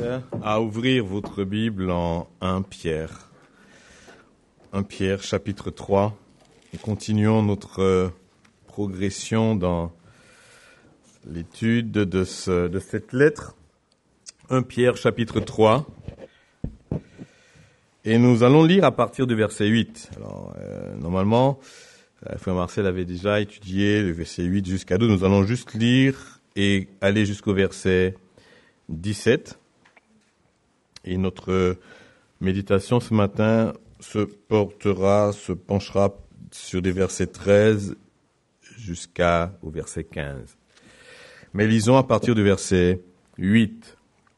à ouvrir votre Bible en 1 Pierre. 1 Pierre, chapitre 3. Nous continuons notre progression dans l'étude de cette lettre. 1 Pierre, chapitre 3. Et nous allons lire à partir du verset 8. Alors, normalement, frère Marcel avait déjà étudié le verset 8 jusqu'à 12. Nous allons juste lire et aller jusqu'au verset 17. Et notre méditation ce matin se penchera sur des versets 13 jusqu'au verset 15. Mais lisons à partir du verset 8.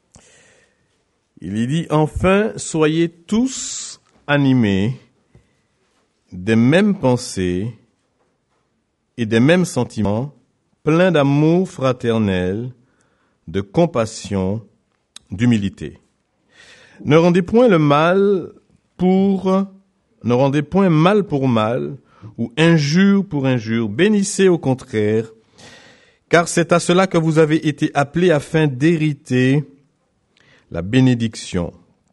Il y dit, « Enfin, soyez tous animés des mêmes pensées et des mêmes sentiments, pleins d'amour fraternel, de compassion, d'humilité. Ne rendez point mal pour mal, ou injure pour injure, bénissez au contraire, car c'est à cela que vous avez été appelés afin d'hériter la bénédiction.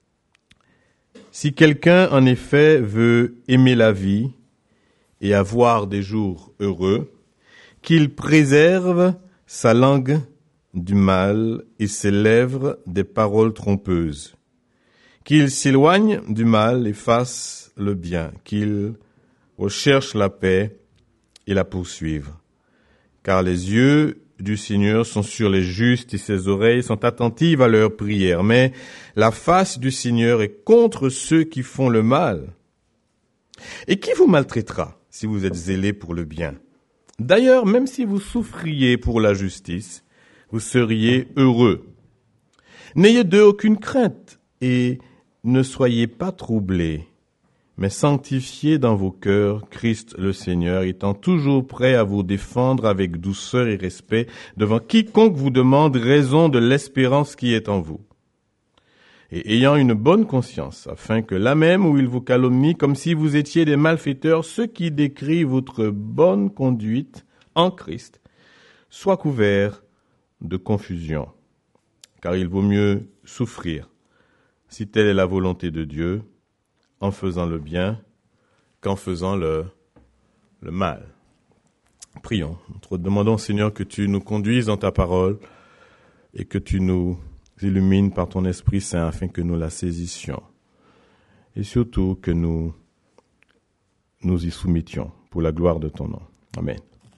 Si quelqu'un, en effet, veut aimer la vie et avoir des jours heureux, qu'il préserve sa langue du mal et ses lèvres des paroles trompeuses, qu'il s'éloigne du mal et fasse le bien, qu'il recherche la paix et la poursuive. Car les yeux du Seigneur sont sur les justes et ses oreilles sont attentives à leurs prières. Mais la face du Seigneur est contre ceux qui font le mal. Et qui vous maltraitera si vous êtes zélés pour le bien? D'ailleurs, même si vous souffriez pour la justice, vous seriez heureux. N'ayez d'eux aucune crainte et ne soyez pas troublés, mais sanctifiez dans vos cœurs Christ le Seigneur, étant toujours prêt à vous défendre avec douceur et respect devant quiconque vous demande raison de l'espérance qui est en vous. Et ayant une bonne conscience, afin que là même où ils vous calomnient, comme si vous étiez des malfaiteurs, ceux qui décrient votre bonne conduite en Christ, soient couverts de confusion. Car il vaut mieux souffrir, si telle est la volonté de Dieu, en faisant le bien qu'en faisant le mal. Prions. Nous te demandons, Seigneur, que tu nous conduises dans ta parole et que tu nous illumines par ton Esprit Saint afin que nous la saisissions. Et surtout que nous y soumettions pour la gloire de ton nom. Amen.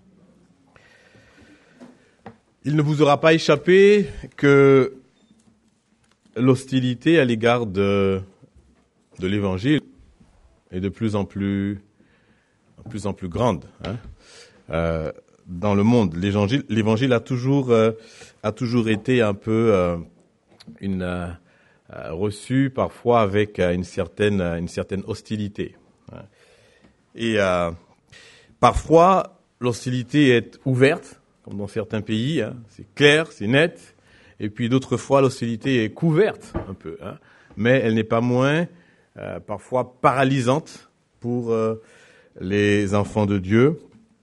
Il ne vous aura pas échappé que l'hostilité à l'égard de l'Évangile est de plus en plus grande dans le monde. L'Évangile a toujours été un peu reçu parfois avec une certaine hostilité. Et parfois l'hostilité est ouverte, comme dans certains pays, c'est clair, c'est net. Et puis d'autres fois, l'hostilité est couverte un peu, mais elle n'est pas moins parfois paralysante pour les enfants de Dieu.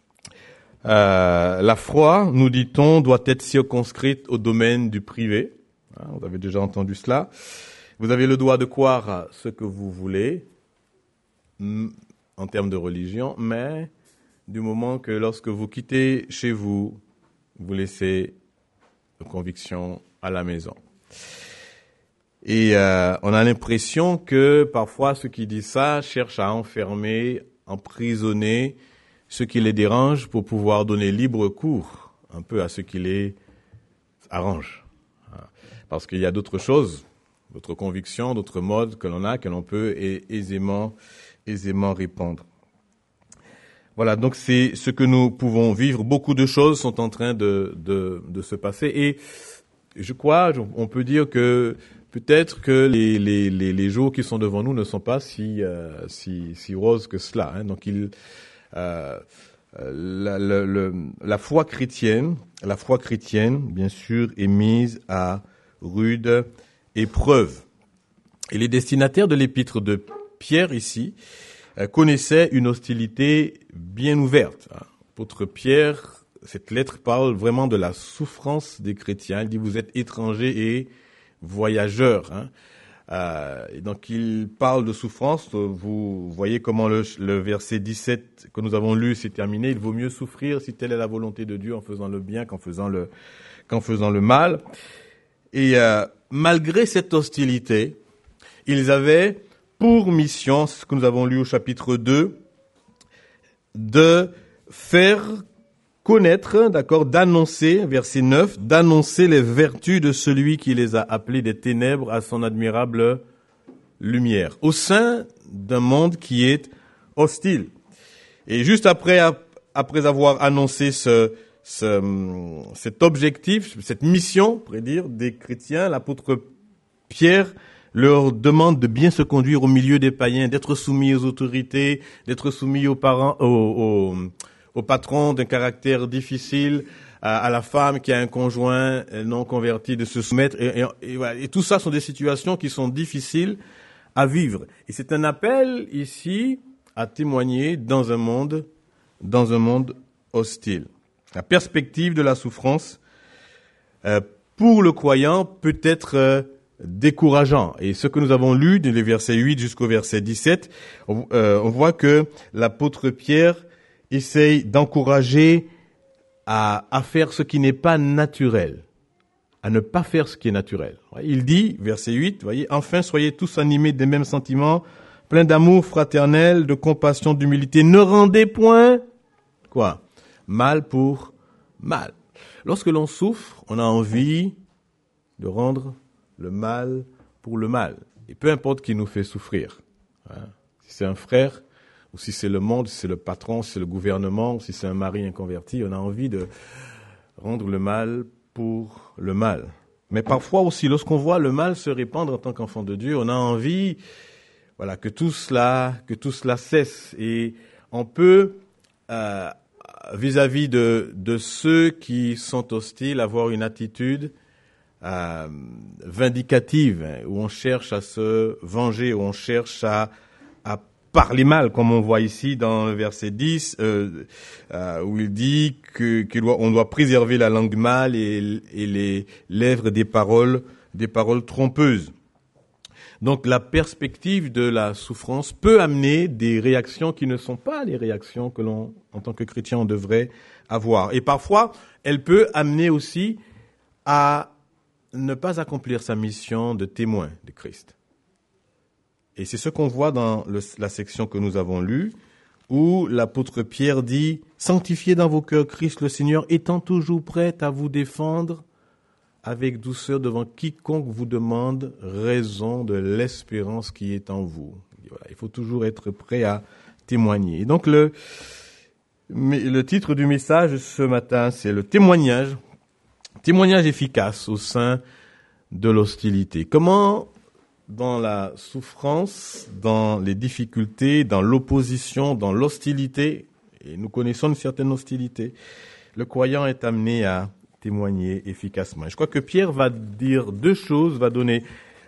La foi, nous dit-on, doit être circonscrite au domaine du privé. Vous avez déjà entendu cela. Vous avez le droit de croire ce que vous voulez en termes de religion, mais du moment que lorsque vous quittez chez vous, vous laissez vos convictions à la maison. Et on a l'impression que parfois ceux qui disent ça cherchent à enfermer, emprisonner ce qui les dérange pour pouvoir donner libre cours un peu à ce qui les arrange. Parce qu'il y a d'autres choses, d'autres convictions, d'autres modes que l'on peut aisément répandre. Voilà, donc c'est ce que nous pouvons vivre. Beaucoup de choses sont en train de se passer et je crois, on peut dire que peut-être que les jours qui sont devant nous ne sont pas si roses que cela. Donc la foi chrétienne, bien sûr, est mise à rude épreuve. Et les destinataires de l'épître de Pierre ici connaissaient une hostilité bien ouverte. L'apôtre Pierre, cette lettre parle vraiment de la souffrance des chrétiens. Il dit, vous êtes étrangers et voyageurs. Et donc il parle de souffrance. Vous voyez comment le verset 17 que nous avons lu s'est terminé. Il vaut mieux souffrir si telle est la volonté de Dieu en faisant le bien qu'en faisant le mal. Et malgré cette hostilité, ils avaient pour mission, ce que nous avons lu au chapitre 2, de faire connaître, d'accord, d'annoncer, verset 9, d'annoncer les vertus de celui qui les a appelés des ténèbres à son admirable lumière, au sein d'un monde qui est hostile. Et juste après avoir annoncé cet objectif, cette mission, on pourrait dire, des chrétiens, l'apôtre Pierre leur demande de bien se conduire au milieu des païens, d'être soumis aux autorités, d'être soumis aux parents, au patron d'un caractère difficile, à la femme qui a un conjoint non converti, de se soumettre. Et tout ça sont des situations qui sont difficiles à vivre. Et c'est un appel ici à témoigner dans un monde hostile. La perspective de la souffrance pour le croyant peut être décourageant. Et ce que nous avons lu, du verset 8 jusqu'au verset 17, on voit que l'apôtre Pierre essaye d'encourager à faire ce qui n'est pas naturel, à ne pas faire ce qui est naturel. Il dit, verset 8, voyez, enfin soyez tous animés des mêmes sentiments, pleins d'amour fraternel, de compassion, d'humilité. Ne rendez point, mal pour mal. Lorsque l'on souffre, on a envie de rendre le mal pour le mal. Et peu importe qui nous fait souffrir. Si c'est un frère, ou si c'est le monde, si c'est le patron, si c'est le gouvernement, si c'est un mari inconverti, on a envie de rendre le mal pour le mal. Mais parfois aussi, lorsqu'on voit le mal se répandre en tant qu'enfant de Dieu, on a envie, que tout cela cesse. Et on peut, vis-à-vis de ceux qui sont hostiles, avoir une attitude vindicative, où on cherche à se venger, où on cherche à parler mal, comme on voit ici dans le verset 10, où il dit qu'on doit préserver la langue mâle et les lèvres des paroles trompeuses. Donc la perspective de la souffrance peut amener des réactions qui ne sont pas les réactions que l'on, en tant que chrétien, on devrait avoir. Et parfois, elle peut amener aussi à ne pas accomplir sa mission de témoin de Christ. Et c'est ce qu'on voit dans la section que nous avons lue, où l'apôtre Pierre dit « Sanctifiez dans vos cœurs Christ le Seigneur, étant toujours prêt à vous défendre avec douceur devant quiconque vous demande raison de l'espérance qui est en vous. » Il faut toujours être prêt à témoigner. Et donc le titre du message ce matin, c'est le témoignage efficace au sein de l'hostilité. Comment, dans la souffrance, dans les difficultés, dans l'opposition, dans l'hostilité, et nous connaissons une certaine hostilité, le croyant est amené à témoigner efficacement. Je crois que Pierre va dire va donner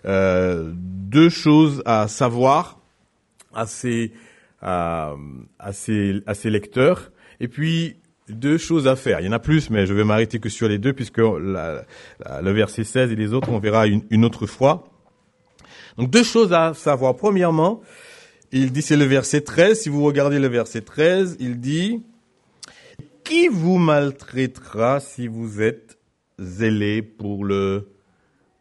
deux choses à savoir à ses lecteurs, et puis deux choses à faire. Il y en a plus, mais je vais m'arrêter que sur les deux, puisque le verset 16 et les autres, on verra une autre fois. Donc deux choses à savoir. Premièrement, il dit, c'est le verset 13, si vous regardez le verset 13, il dit « Qui vous maltraitera si vous êtes zélé pour le bien ?»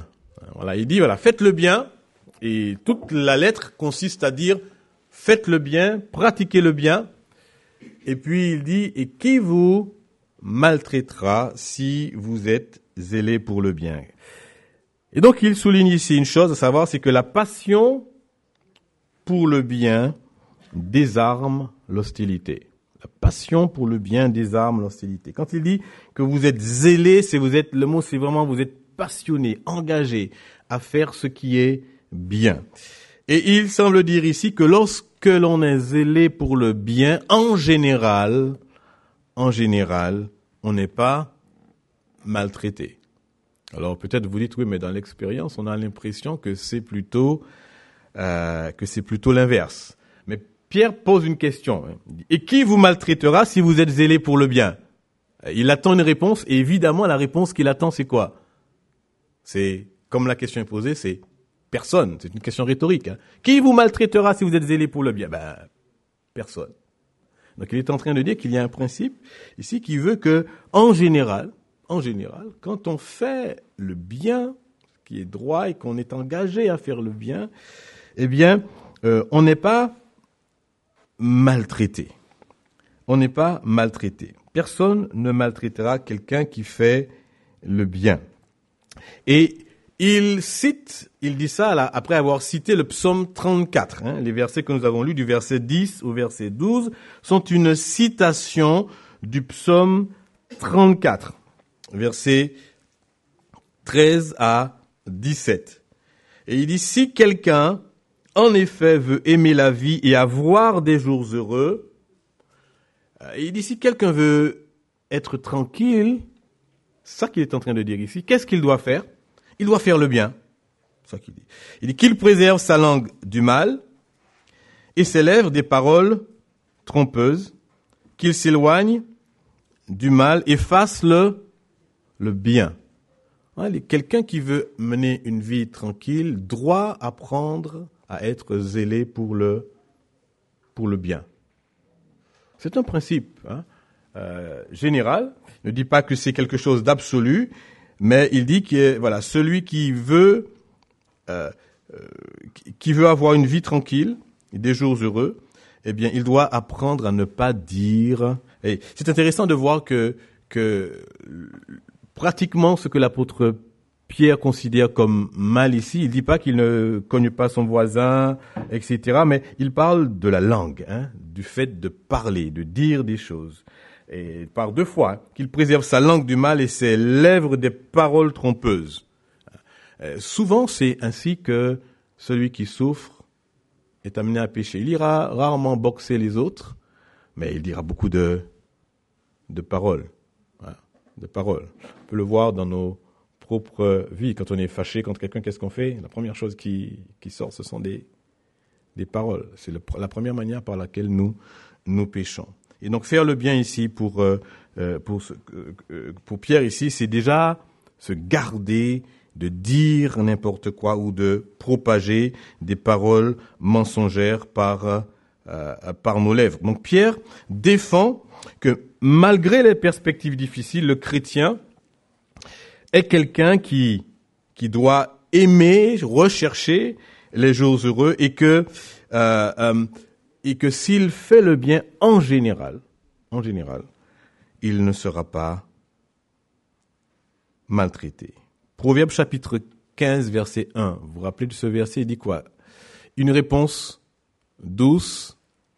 Voilà, il dit, faites le bien, et toute la lettre consiste à dire « Faites le bien, pratiquez le bien », et puis il dit « Et qui vous maltraitera si vous êtes zélé pour le bien ?» Et donc il souligne ici une chose à savoir, c'est que la passion pour le bien désarme l'hostilité. La passion pour le bien désarme l'hostilité. Quand il dit que vous êtes zélé, le mot c'est vraiment vous êtes passionné, engagé à faire ce qui est bien. Et il semble dire ici que lorsque l'on est zélé pour le bien, en général, on n'est pas maltraité. Alors peut-être vous dites, oui, mais dans l'expérience, on a l'impression que c'est plutôt l'inverse. Mais Pierre pose une question. Et qui vous maltraitera si vous êtes zélé pour le bien? Il attend une réponse, et évidemment, la réponse qu'il attend, c'est quoi? C'est, comme la question est posée, c'est personne. C'est une question rhétorique. Qui vous maltraitera si vous êtes zélé pour le bien? Personne. Donc il est en train de dire qu'il y a un principe ici qui veut que, en général, quand on fait le bien, ce qui est droit et qu'on est engagé à faire le bien, eh bien, on n'est pas maltraité. On n'est pas maltraité. Personne ne maltraitera quelqu'un qui fait le bien. Et il dit ça après avoir cité le psaume 34. Les versets que nous avons lus du verset 10 au verset 12 sont une citation du psaume 34, versets 13 à 17. Et il dit, si quelqu'un, en effet, veut aimer la vie et avoir des jours heureux, il dit, si quelqu'un veut être tranquille, c'est ça qu'il est en train de dire ici, qu'est-ce qu'il doit faire? Il doit faire le bien. C'est ça qu'il dit. Il dit qu'il préserve sa langue du mal et ses lèvres des paroles trompeuses, qu'il s'éloigne du mal et fasse le bien. Quelqu'un qui veut mener une vie tranquille doit apprendre à être zélé pour le bien. C'est un principe général. Il ne dit pas que c'est quelque chose d'absolu, mais il dit que voilà, celui qui veut avoir une vie tranquille et des jours heureux, eh bien, il doit apprendre à ne pas dire. Et c'est intéressant de voir que pratiquement ce que l'apôtre Pierre considère comme mal ici, il dit pas qu'il ne cogne pas son voisin, etc., mais il parle de la langue, du fait de parler, de dire des choses. Et par 2 fois, qu'il préserve sa langue du mal et ses lèvres des paroles trompeuses. Souvent, c'est ainsi que celui qui souffre est amené à pécher. Il ira rarement boxer les autres, mais il dira beaucoup de paroles. De paroles. On peut le voir dans nos propres vies. Quand on est fâché contre quelqu'un, qu'est-ce qu'on fait? La première chose qui sort, ce sont des paroles. C'est la première manière par laquelle nous péchons. Et donc faire le bien ici pour Pierre ici, c'est déjà se garder de dire n'importe quoi ou de propager des paroles mensongères par nos lèvres. Donc Pierre défend que malgré les perspectives difficiles, le chrétien est quelqu'un qui doit aimer, rechercher les jours heureux et que s'il fait le bien en général, il ne sera pas maltraité. Proverbe chapitre 15, verset 1. Vous vous rappelez de ce verset, il dit quoi? Une réponse douce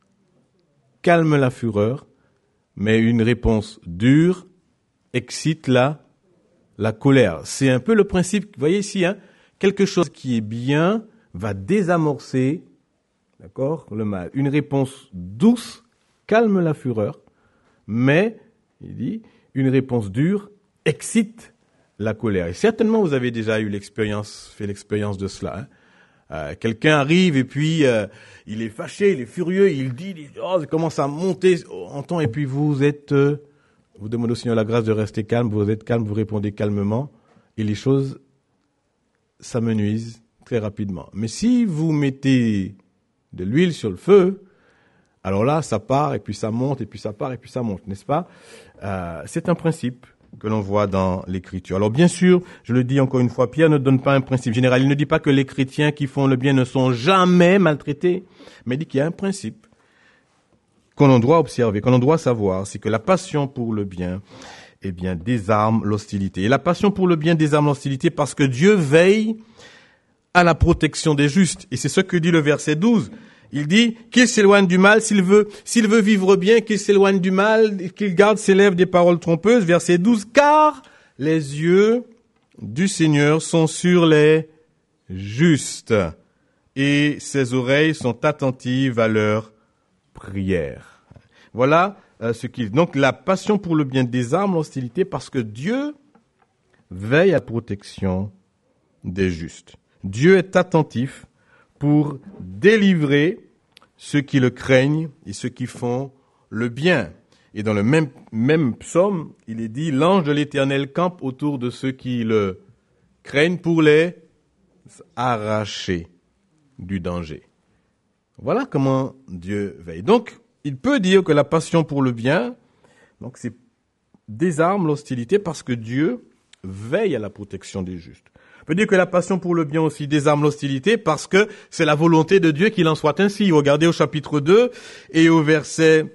calme la fureur, mais une réponse dure excite la colère. C'est un peu le principe, vous voyez ici, quelque chose qui est bien va désamorcer, d'accord, le mal. Une réponse douce calme la fureur, mais, il dit, une réponse dure excite la colère. Et certainement, vous avez déjà fait l'expérience de cela. Quelqu'un arrive et puis il est fâché, il est furieux, il commence à monter en ton, et puis vous demandez au Seigneur la grâce de rester calme, vous êtes calme, vous répondez calmement, et les choses s'amenuisent très rapidement. Mais si vous mettez de l'huile sur le feu, alors là, ça part, et puis ça monte, et puis ça part, et puis ça monte, n'est-ce pas? C'est un principe que l'on voit dans l'Écriture. Alors bien sûr, je le dis encore une fois, Pierre ne donne pas un principe général. Il ne dit pas que les chrétiens qui font le bien ne sont jamais maltraités, mais il dit qu'il y a un principe qu'on doit observer, qu'on doit savoir, c'est que la passion pour le bien, eh bien, désarme l'hostilité. Et la passion pour le bien désarme l'hostilité parce que Dieu veille à la protection des justes. Et c'est ce que dit le verset 12. Il dit qu'il s'éloigne du mal, s'il veut vivre bien, qu'il s'éloigne du mal, qu'il garde ses lèvres des paroles trompeuses. Verset 12, car les yeux du Seigneur sont sur les justes et ses oreilles sont attentives à leurs prières. Voilà ce qu'il dit. Donc la passion pour le bien désarme l'hostilité parce que Dieu veille à la protection des justes. Dieu est attentif pour délivrer ceux qui le craignent et ceux qui font le bien. Et dans le même psaume, il est dit, l'ange de l'Éternel campe autour de ceux qui le craignent pour les arracher du danger. Voilà comment Dieu veille. Donc, il peut dire que la passion pour le bien, donc c'est désarme l'hostilité parce que Dieu veille à la protection des justes. On peut dire que la passion pour le bien aussi désarme l'hostilité parce que c'est la volonté de Dieu qu'il en soit ainsi. Regardez au chapitre 2 et au verset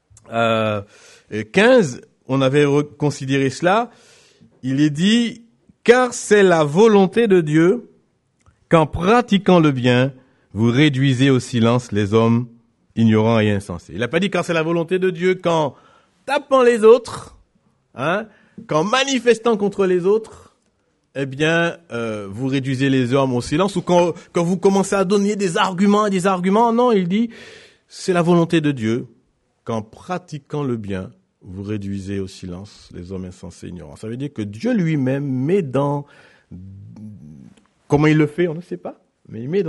15, on avait considéré cela. Il est dit, car c'est la volonté de Dieu qu'en pratiquant le bien, vous réduisez au silence les hommes ignorants et insensés. Il n'a pas dit car c'est la volonté de Dieu qu'en tapant les autres, qu'en manifestant contre les autres, eh bien, vous réduisez les hommes au silence, ou quand vous commencez à donner des arguments. Non, il dit, c'est la volonté de Dieu qu'en pratiquant le bien, vous réduisez au silence les hommes insensés, ignorants. Ça veut dire que Dieu lui-même met dans... Comment il le fait, on ne sait pas. Mais il met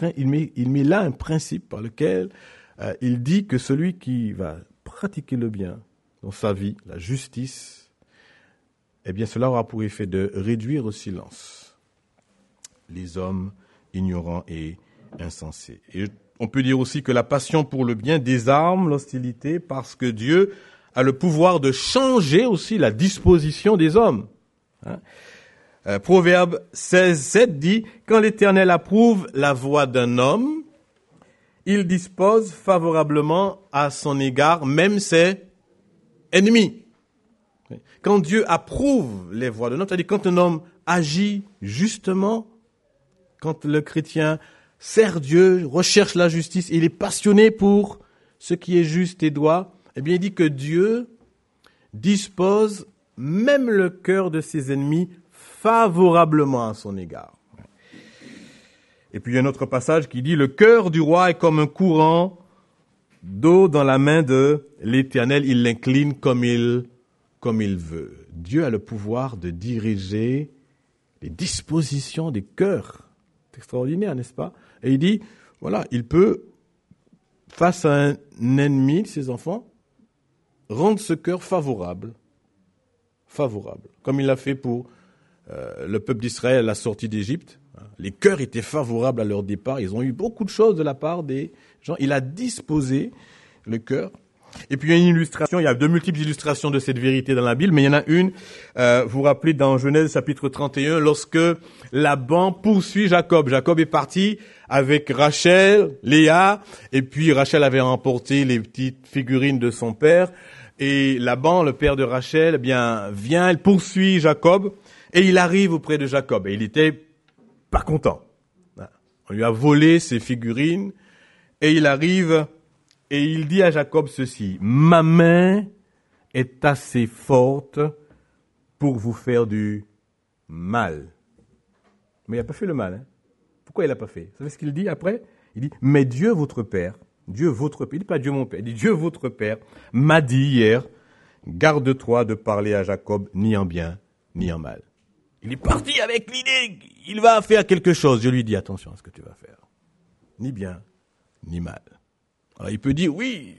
là un principe par lequel il dit que celui qui va pratiquer le bien dans sa vie, la justice, eh bien cela aura pour effet de réduire au silence les hommes ignorants et insensés. Et on peut dire aussi que la passion pour le bien désarme l'hostilité parce que Dieu a le pouvoir de changer aussi la disposition des hommes. Proverbe 16:7 dit, quand l'Éternel approuve la voie d'un homme, il dispose favorablement à son égard même ses ennemis. Quand Dieu approuve les voies d'un homme, c'est-à-dire quand un homme agit justement, quand le chrétien sert Dieu, recherche la justice, il est passionné pour ce qui est juste et droit, eh bien il dit que Dieu dispose même le cœur de ses ennemis favorablement à son égard. Et puis il y a un autre passage qui dit, le cœur du roi est comme un courant d'eau dans la main de l'Éternel, il l'incline comme il veut. Dieu a le pouvoir de diriger les dispositions des cœurs. C'est extraordinaire, n'est-ce pas? Et il dit, voilà, il peut, face à un ennemi de ses enfants, rendre ce cœur favorable. Comme il l'a fait pour le peuple d'Israël à la sortie d'Égypte. Les cœurs étaient favorables à leur départ. Ils ont eu beaucoup de choses de la part des gens. Il a disposé le cœur. Et puis il y a une illustration, il y a de multiples illustrations de cette vérité dans la Bible, mais il y en a une, vous vous rappelez dans Genèse chapitre 31, lorsque Laban poursuit Jacob. Jacob est parti avec Rachel, Léa, et puis Rachel avait remporté les petites figurines de son père, et Laban, le père de Rachel, eh bien, vient, il poursuit Jacob, et il arrive auprès de Jacob, et il était pas content. On lui a volé ses figurines, et il arrive... Et il dit à Jacob ceci, ma main est assez forte pour vous faire du mal. Mais il n'a pas fait le mal. Pourquoi il n'a pas fait? Vous savez ce qu'il dit après? Il dit, mais Dieu votre Père, il dit pas Dieu mon Père, il dit Dieu votre Père m'a dit hier, garde-toi de parler à Jacob ni en bien ni en mal. Il est parti avec l'idée qu'il va faire quelque chose. Je lui dis, attention à ce que tu vas faire. Ni bien, ni mal. Alors, il peut dire, oui,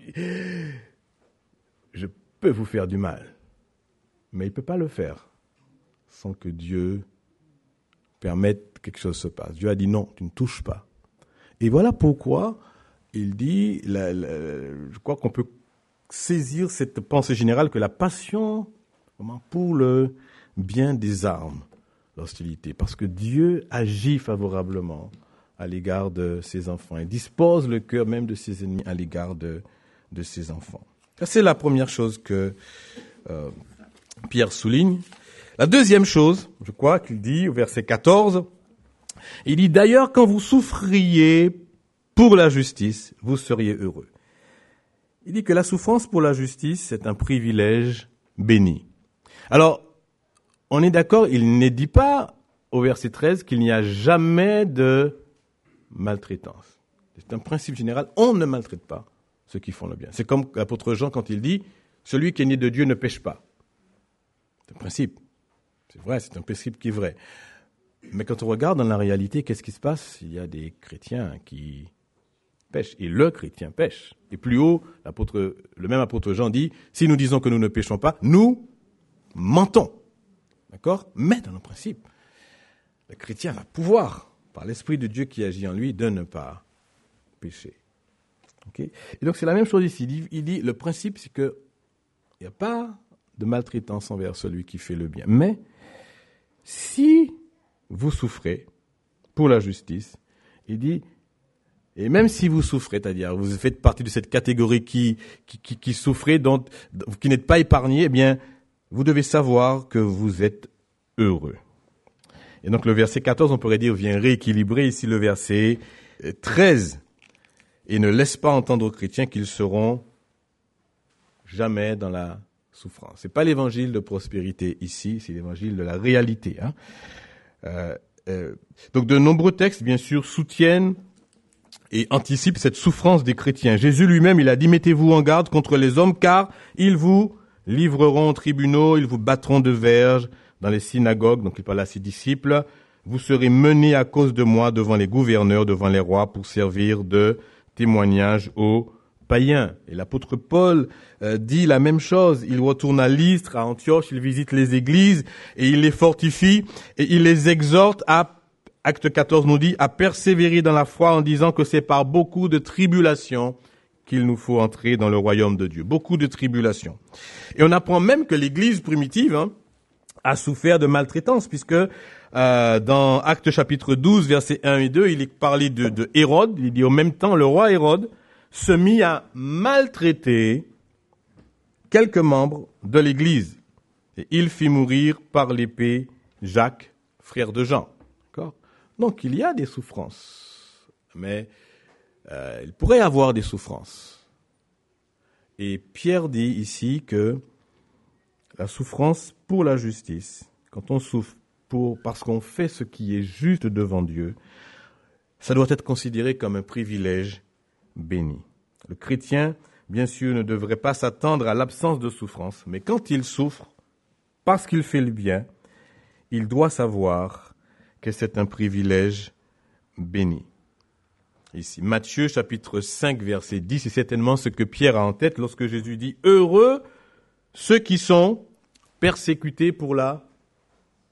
je peux vous faire du mal, mais il ne peut pas le faire sans que Dieu permette que quelque chose se passe. Dieu a dit non, tu ne touches pas. Et voilà pourquoi il dit, je crois qu'on peut saisir cette pensée générale que la passion pour le bien désarme l'hostilité, parce que Dieu agit favorablement à l'égard de ses enfants. Il dispose le cœur même de ses ennemis à l'égard de ses enfants. Ça, c'est la première chose que Pierre souligne. La deuxième chose, je crois qu'il dit au verset 14, il dit « D'ailleurs, quand vous souffriez pour la justice, vous seriez heureux. » Il dit que la souffrance pour la justice, c'est un privilège béni. Alors, on est d'accord, il ne dit pas au verset 13 qu'il n'y a jamais de maltraitance. C'est un principe général, on ne maltraite pas ceux qui font le bien. C'est comme l'apôtre Jean quand il dit « Celui qui est né de Dieu ne pêche pas ». C'est un principe. C'est vrai, c'est un principe qui est vrai. Mais quand on regarde dans la réalité, qu'est-ce qui se passe? Il y a des chrétiens qui pêchent, et le chrétien pêche. Et plus haut, le même apôtre Jean dit « Si nous disons que nous ne péchons pas, nous mentons ». D'accord? Mais dans le principe, le chrétien a pouvoir, par l'Esprit de Dieu qui agit en lui, de ne pas pécher. Okay? Et donc c'est la même chose ici. Il dit le principe, c'est qu'il n'y a pas de maltraitance envers celui qui fait le bien. Mais si vous souffrez pour la justice, il dit, et même si vous souffrez, c'est-à-dire vous faites partie de cette catégorie qui souffrez, qui n'êtes pas épargné, eh bien, vous devez savoir que vous êtes heureux. Et donc le verset 14, on pourrait dire, vient rééquilibrer ici le verset 13. Et ne laisse pas entendre aux chrétiens qu'ils seront jamais dans la souffrance. C'est pas l'évangile de prospérité ici, c'est l'évangile de la réalité. Donc de nombreux textes, bien sûr, soutiennent et anticipent cette souffrance des chrétiens. Jésus lui-même, il a dit, mettez-vous en garde contre les hommes, car ils vous livreront aux tribunaux, ils vous battront de verges dans les synagogues, donc il parle à ses disciples. Vous serez menés à cause de moi devant les gouverneurs, devant les rois, pour servir de témoignage aux païens. Et l'apôtre Paul dit la même chose. Il retourne à Lystre, à Antioche, il visite les églises et il les fortifie et il les exhorte à, acte 14 nous dit, à persévérer dans la foi en disant que c'est par beaucoup de tribulations qu'il nous faut entrer dans le royaume de Dieu. Beaucoup de tribulations. Et on apprend même que l'église primitive a souffert de maltraitance, puisque dans Actes chapitre 12, versets 1 et 2, il est parlé de Hérode. Il dit, au même temps, le roi Hérode se mit à maltraiter quelques membres de l'église. Et il fit mourir par l'épée Jacques, frère de Jean. D'accord ? Donc, il y a des souffrances. Mais il pourrait y avoir des souffrances. Et Pierre dit ici que la souffrance pour la justice, quand on souffre parce qu'on fait ce qui est juste devant Dieu, ça doit être considéré comme un privilège béni. Le chrétien, bien sûr, ne devrait pas s'attendre à l'absence de souffrance, mais quand il souffre, parce qu'il fait le bien, il doit savoir que c'est un privilège béni. Ici, Matthieu chapitre 5, verset 10, c'est certainement ce que Pierre a en tête lorsque Jésus dit « Heureux ceux qui sont persécutés pour la justice ».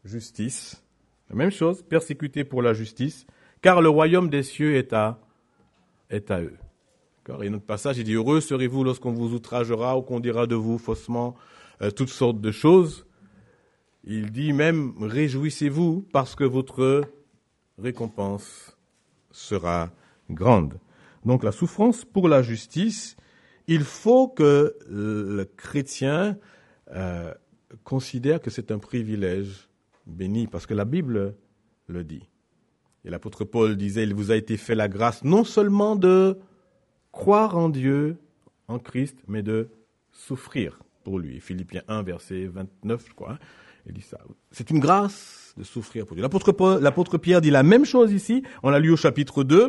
La même chose, persécutés pour la justice, car le royaume des cieux est à eux. Et notre passage, il dit « Heureux serez-vous lorsqu'on vous outragera ou qu'on dira de vous faussement toutes sortes de choses ». Il dit même « Réjouissez-vous parce que votre récompense sera grande ». Donc la souffrance pour la justice, il faut que le chrétien considère que c'est un privilège béni, parce que la Bible le dit. Et l'apôtre Paul disait, il vous a été fait la grâce non seulement de croire en Dieu, en Christ, mais de souffrir pour lui. Philippiens 1, verset 29, je crois, il dit ça. C'est une grâce de souffrir pour Dieu. L'apôtre Pierre dit la même chose ici. On l'a lu au chapitre 2,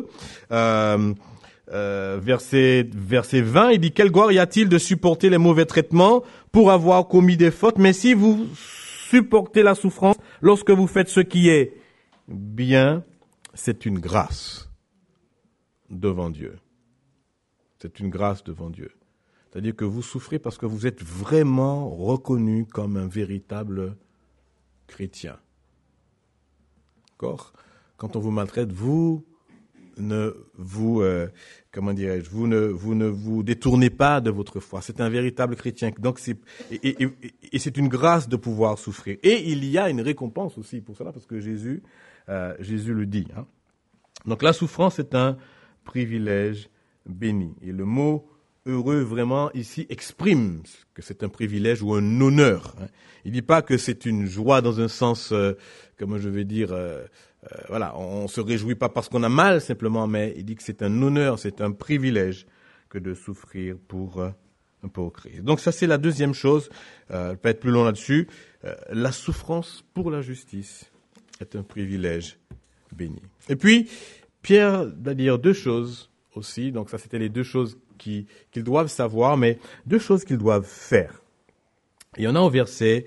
verset 20, il dit, quelle gloire y a-t-il de supporter les mauvais traitements pour avoir commis des fautes, mais si vous supportez la souffrance lorsque vous faites ce qui est bien, c'est une grâce devant Dieu. C'est une grâce devant Dieu. C'est-à-dire que vous souffrez parce que vous êtes vraiment reconnu comme un véritable chrétien. D'accord ? Quand on vous maltraite, vous ne vous détournez pas de votre foi. C'est un véritable chrétien. Donc c'est une grâce de pouvoir souffrir. Et il y a une récompense aussi pour cela, parce que Jésus le dit. Donc la souffrance est un privilège béni. Et le mot heureux vraiment ici exprime que c'est un privilège ou un honneur. Il dit pas que c'est une joie dans un sens, comment je vais dire. Voilà, on se réjouit pas parce qu'on a mal simplement, mais il dit que c'est un honneur, c'est un privilège que de souffrir pour Christ. Donc ça, c'est la deuxième chose. Je peux être plus long là-dessus. La souffrance pour la justice est un privilège béni. Et puis, Pierre va dire deux choses aussi. Donc ça, c'était les deux choses qu'ils doivent savoir, mais deux choses qu'ils doivent faire. Il y en a au verset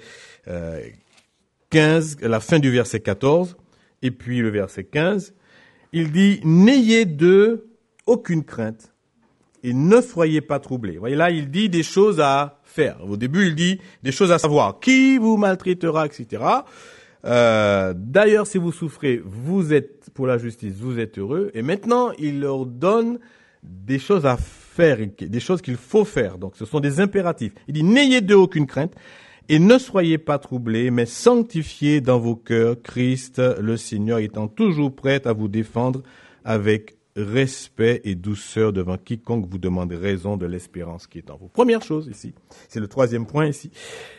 15, à la fin du verset 14, et puis le verset 15, il dit « N'ayez d'eux aucune crainte et ne soyez pas troublés. » Vous voyez là, il dit des choses à faire. Au début, il dit des choses à savoir. Qui vous maltraitera, etc. D'ailleurs, si vous souffrez, vous êtes pour la justice, vous êtes heureux. Et maintenant, il leur donne des choses à faire, des choses qu'il faut faire. Donc, ce sont des impératifs. Il dit, n'ayez d'eux aucune crainte et ne soyez pas troublés, mais sanctifiez dans vos cœurs Christ le Seigneur, étant toujours prêt à vous défendre avec respect et douceur devant quiconque vous demande raison de l'espérance qui est en vous. Première chose ici, c'est le troisième point ici.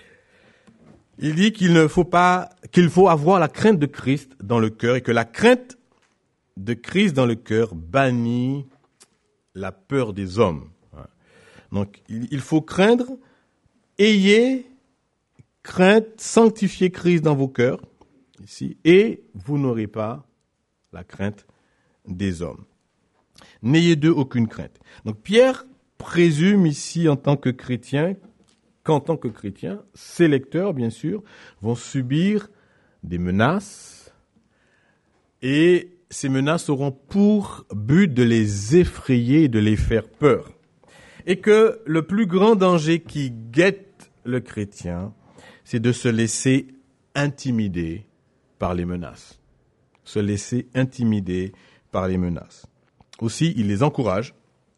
Il dit qu'il faut avoir la crainte de Christ dans le cœur et que la crainte de Christ dans le cœur bannit la peur des hommes. Donc, il faut craindre, ayez crainte, sanctifiez Christ dans vos cœurs, ici, et vous n'aurez pas la crainte des hommes. N'ayez d'eux aucune crainte. Donc, Pierre présume ici en tant que chrétien, qu'en tant que chrétien, ses lecteurs, bien sûr, vont subir des menaces et ces menaces auront pour but de les effrayer et de les faire peur. Et que le plus grand danger qui guette le chrétien, c'est de se laisser intimider par les menaces. Se laisser intimider par les menaces. Aussi, il les encourage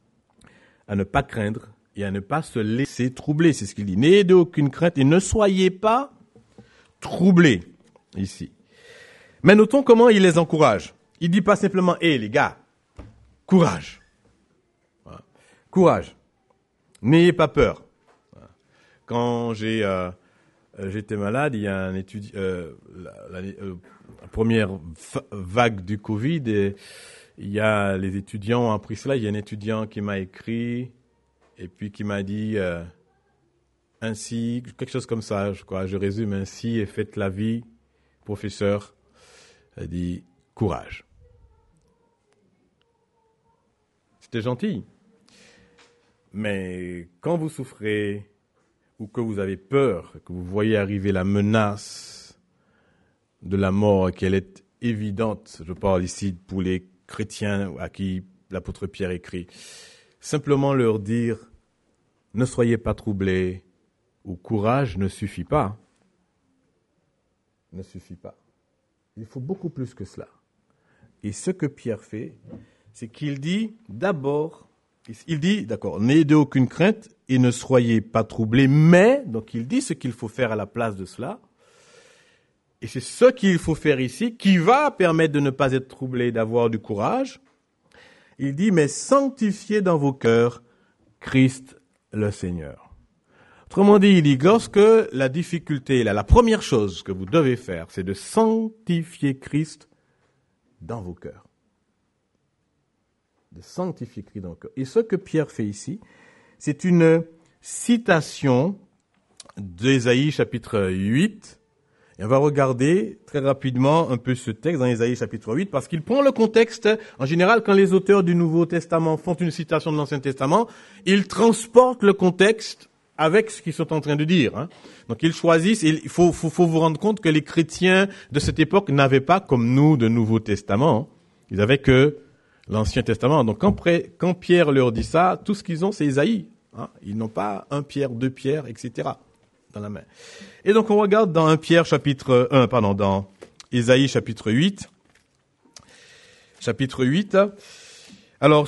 à ne pas craindre et à ne pas se laisser troubler. C'est ce qu'il dit. N'ayez d'aucune crainte et ne soyez pas troublés, ici. Mais notons comment il les encourage. Il dit pas simplement, les gars, courage. Voilà. Courage. N'ayez pas peur. Voilà. Quand j'étais malade, il y a un étudiant, la première vague du Covid, et il y a les étudiants ont appris cela. Il y a un étudiant qui m'a écrit et puis qui m'a dit ainsi, quelque chose comme ça, je résume ainsi, et faites la vie, professeur, a dit courage. C'était gentil. Mais quand vous souffrez ou que vous avez peur, que vous voyez arriver la menace de la mort, qu'elle est évidente, je parle ici pour les chrétiens à qui l'apôtre Pierre écrit, simplement leur dire ne soyez pas troublés ou courage ne suffit pas. Ne suffit pas. Il faut beaucoup plus que cela. Et ce que Pierre fait, c'est qu'il dit d'abord, d'accord, n'ayez d'aucune crainte et ne soyez pas troublés, mais, donc il dit ce qu'il faut faire à la place de cela, et c'est ce qu'il faut faire ici qui va permettre de ne pas être troublé, d'avoir du courage. Il dit, mais sanctifiez dans vos cœurs Christ le Seigneur. Autrement dit, il dit, lorsque la difficulté est là, la première chose que vous devez faire, c'est de sanctifier Christ dans vos cœurs. De sanctifier Christ dans vos cœurs. Et ce que Pierre fait ici, c'est une citation d'Ésaïe chapitre 8. Et on va regarder très rapidement un peu ce texte dans Ésaïe chapitre 8, parce qu'il prend le contexte. En général, quand les auteurs du Nouveau Testament font une citation de l'Ancien Testament, ils transportent le contexte avec ce qu'ils sont en train de dire. Donc ils choisissent, et il faut vous rendre compte que les chrétiens de cette époque n'avaient pas, comme nous, de Nouveau Testament. Ils avaient que l'Ancien Testament. Donc quand Pierre leur dit ça, tout ce qu'ils ont, c'est Ésaïe. Ils n'ont pas 1 Pierre, 2 Pierre, etc. dans la main. Et donc on regarde dans dans Ésaïe chapitre 8. Chapitre 8. Alors,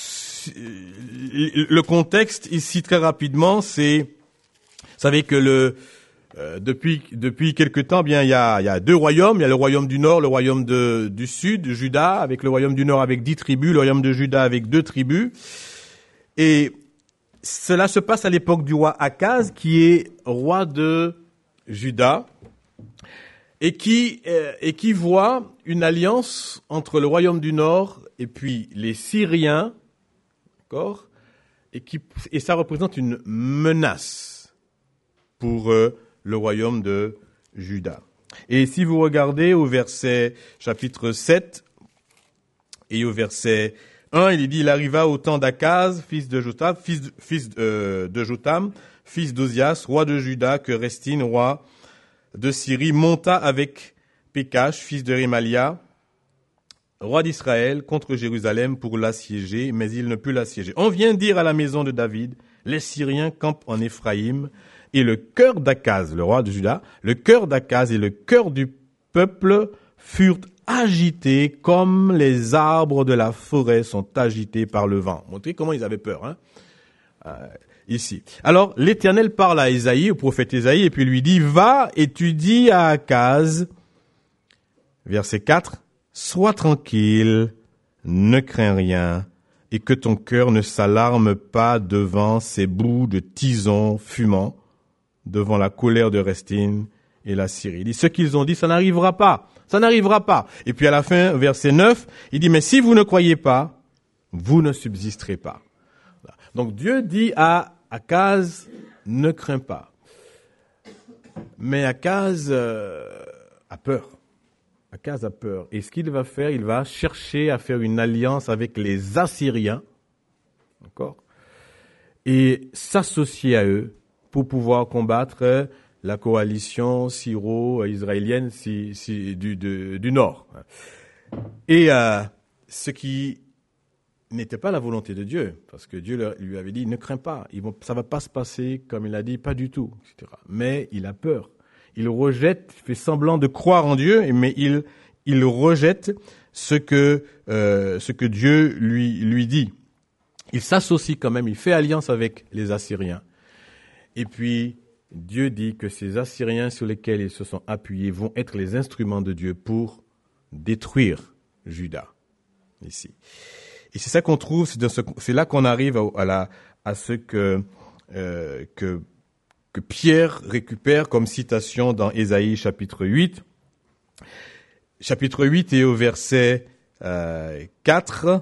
le contexte ici très rapidement, c'est, vous savez que depuis quelque temps, bien il y a 2 royaumes, il y a le royaume du nord, le royaume du sud, Juda, avec le royaume du nord avec 10 tribus, le royaume de Juda avec 2 tribus. Et cela se passe à l'époque du roi Akaz, qui est roi de Juda, et qui voit une alliance entre le royaume du nord et puis les Syriens, d'accord, et ça représente une menace pour le royaume de Juda. Et si vous regardez au verset chapitre 7 et au verset 1, il dit, il arriva au temps d'Akaz, fils de Jotham, fils d'Ozias, roi de Juda, que Restine, roi de Syrie, monta avec Pékache, fils de Rémalia, roi d'Israël, contre Jérusalem pour l'assiéger, mais il ne put l'assiéger. On vient dire à la maison de David, les Syriens campent en Éphraïm, et le cœur d'Akaz, le roi de Juda, le cœur d'Akaz et le cœur du peuple furent agités comme les arbres de la forêt sont agités par le vent. Montrez comment ils avaient peur, ici. Alors, l'Éternel parle à Ésaïe, au prophète Ésaïe, et puis lui dit, va et tu dis à Akaz, verset 4, sois tranquille, ne crains rien, et que ton cœur ne s'alarme pas devant ces bouts de tison fumant, devant la colère de Restine et la Syrie. Il dit, ce qu'ils ont dit, ça n'arrivera pas. Ça n'arrivera pas. Et puis à la fin, verset 9, il dit, mais si vous ne croyez pas, vous ne subsisterez pas. Donc Dieu dit à Akaz, ne crains pas. Mais Akaz a peur. Akaz a peur. Et ce qu'il va faire, il va chercher à faire une alliance avec les Assyriens, d'accord, et s'associer à eux pour pouvoir combattre la coalition syro-israélienne du Nord. Et ce qui n'était pas la volonté de Dieu, parce que Dieu lui avait dit, ne crains pas, ça va pas se passer comme il a dit, pas du tout, etc. Mais il a peur. Il rejette, fait semblant de croire en Dieu, mais il rejette ce que Dieu lui dit. Il s'associe quand même, il fait alliance avec les Assyriens. Et puis, Dieu dit que ces Assyriens sur lesquels ils se sont appuyés vont être les instruments de Dieu pour détruire Juda, ici. Et c'est ça qu'on trouve, c'est là qu'on arrive à ce que Pierre récupère comme citation dans Ésaïe chapitre 8. Chapitre 8 et au verset 4.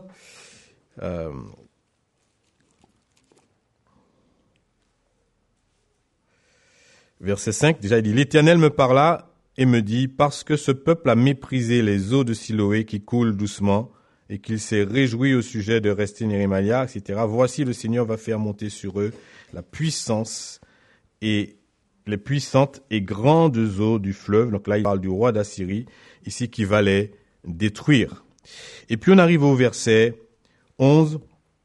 Verset 5, déjà il dit, l'Éternel me parla et me dit, parce que ce peuple a méprisé les eaux de Siloé qui coulent doucement et qu'il s'est réjoui au sujet de Restine et Rémalia, etc. Voici le Seigneur va faire monter sur eux la puissance et les puissantes et grandes eaux du fleuve. Donc là, il parle du roi d'Assyrie, ici qui va les détruire. Et puis on arrive au verset 11,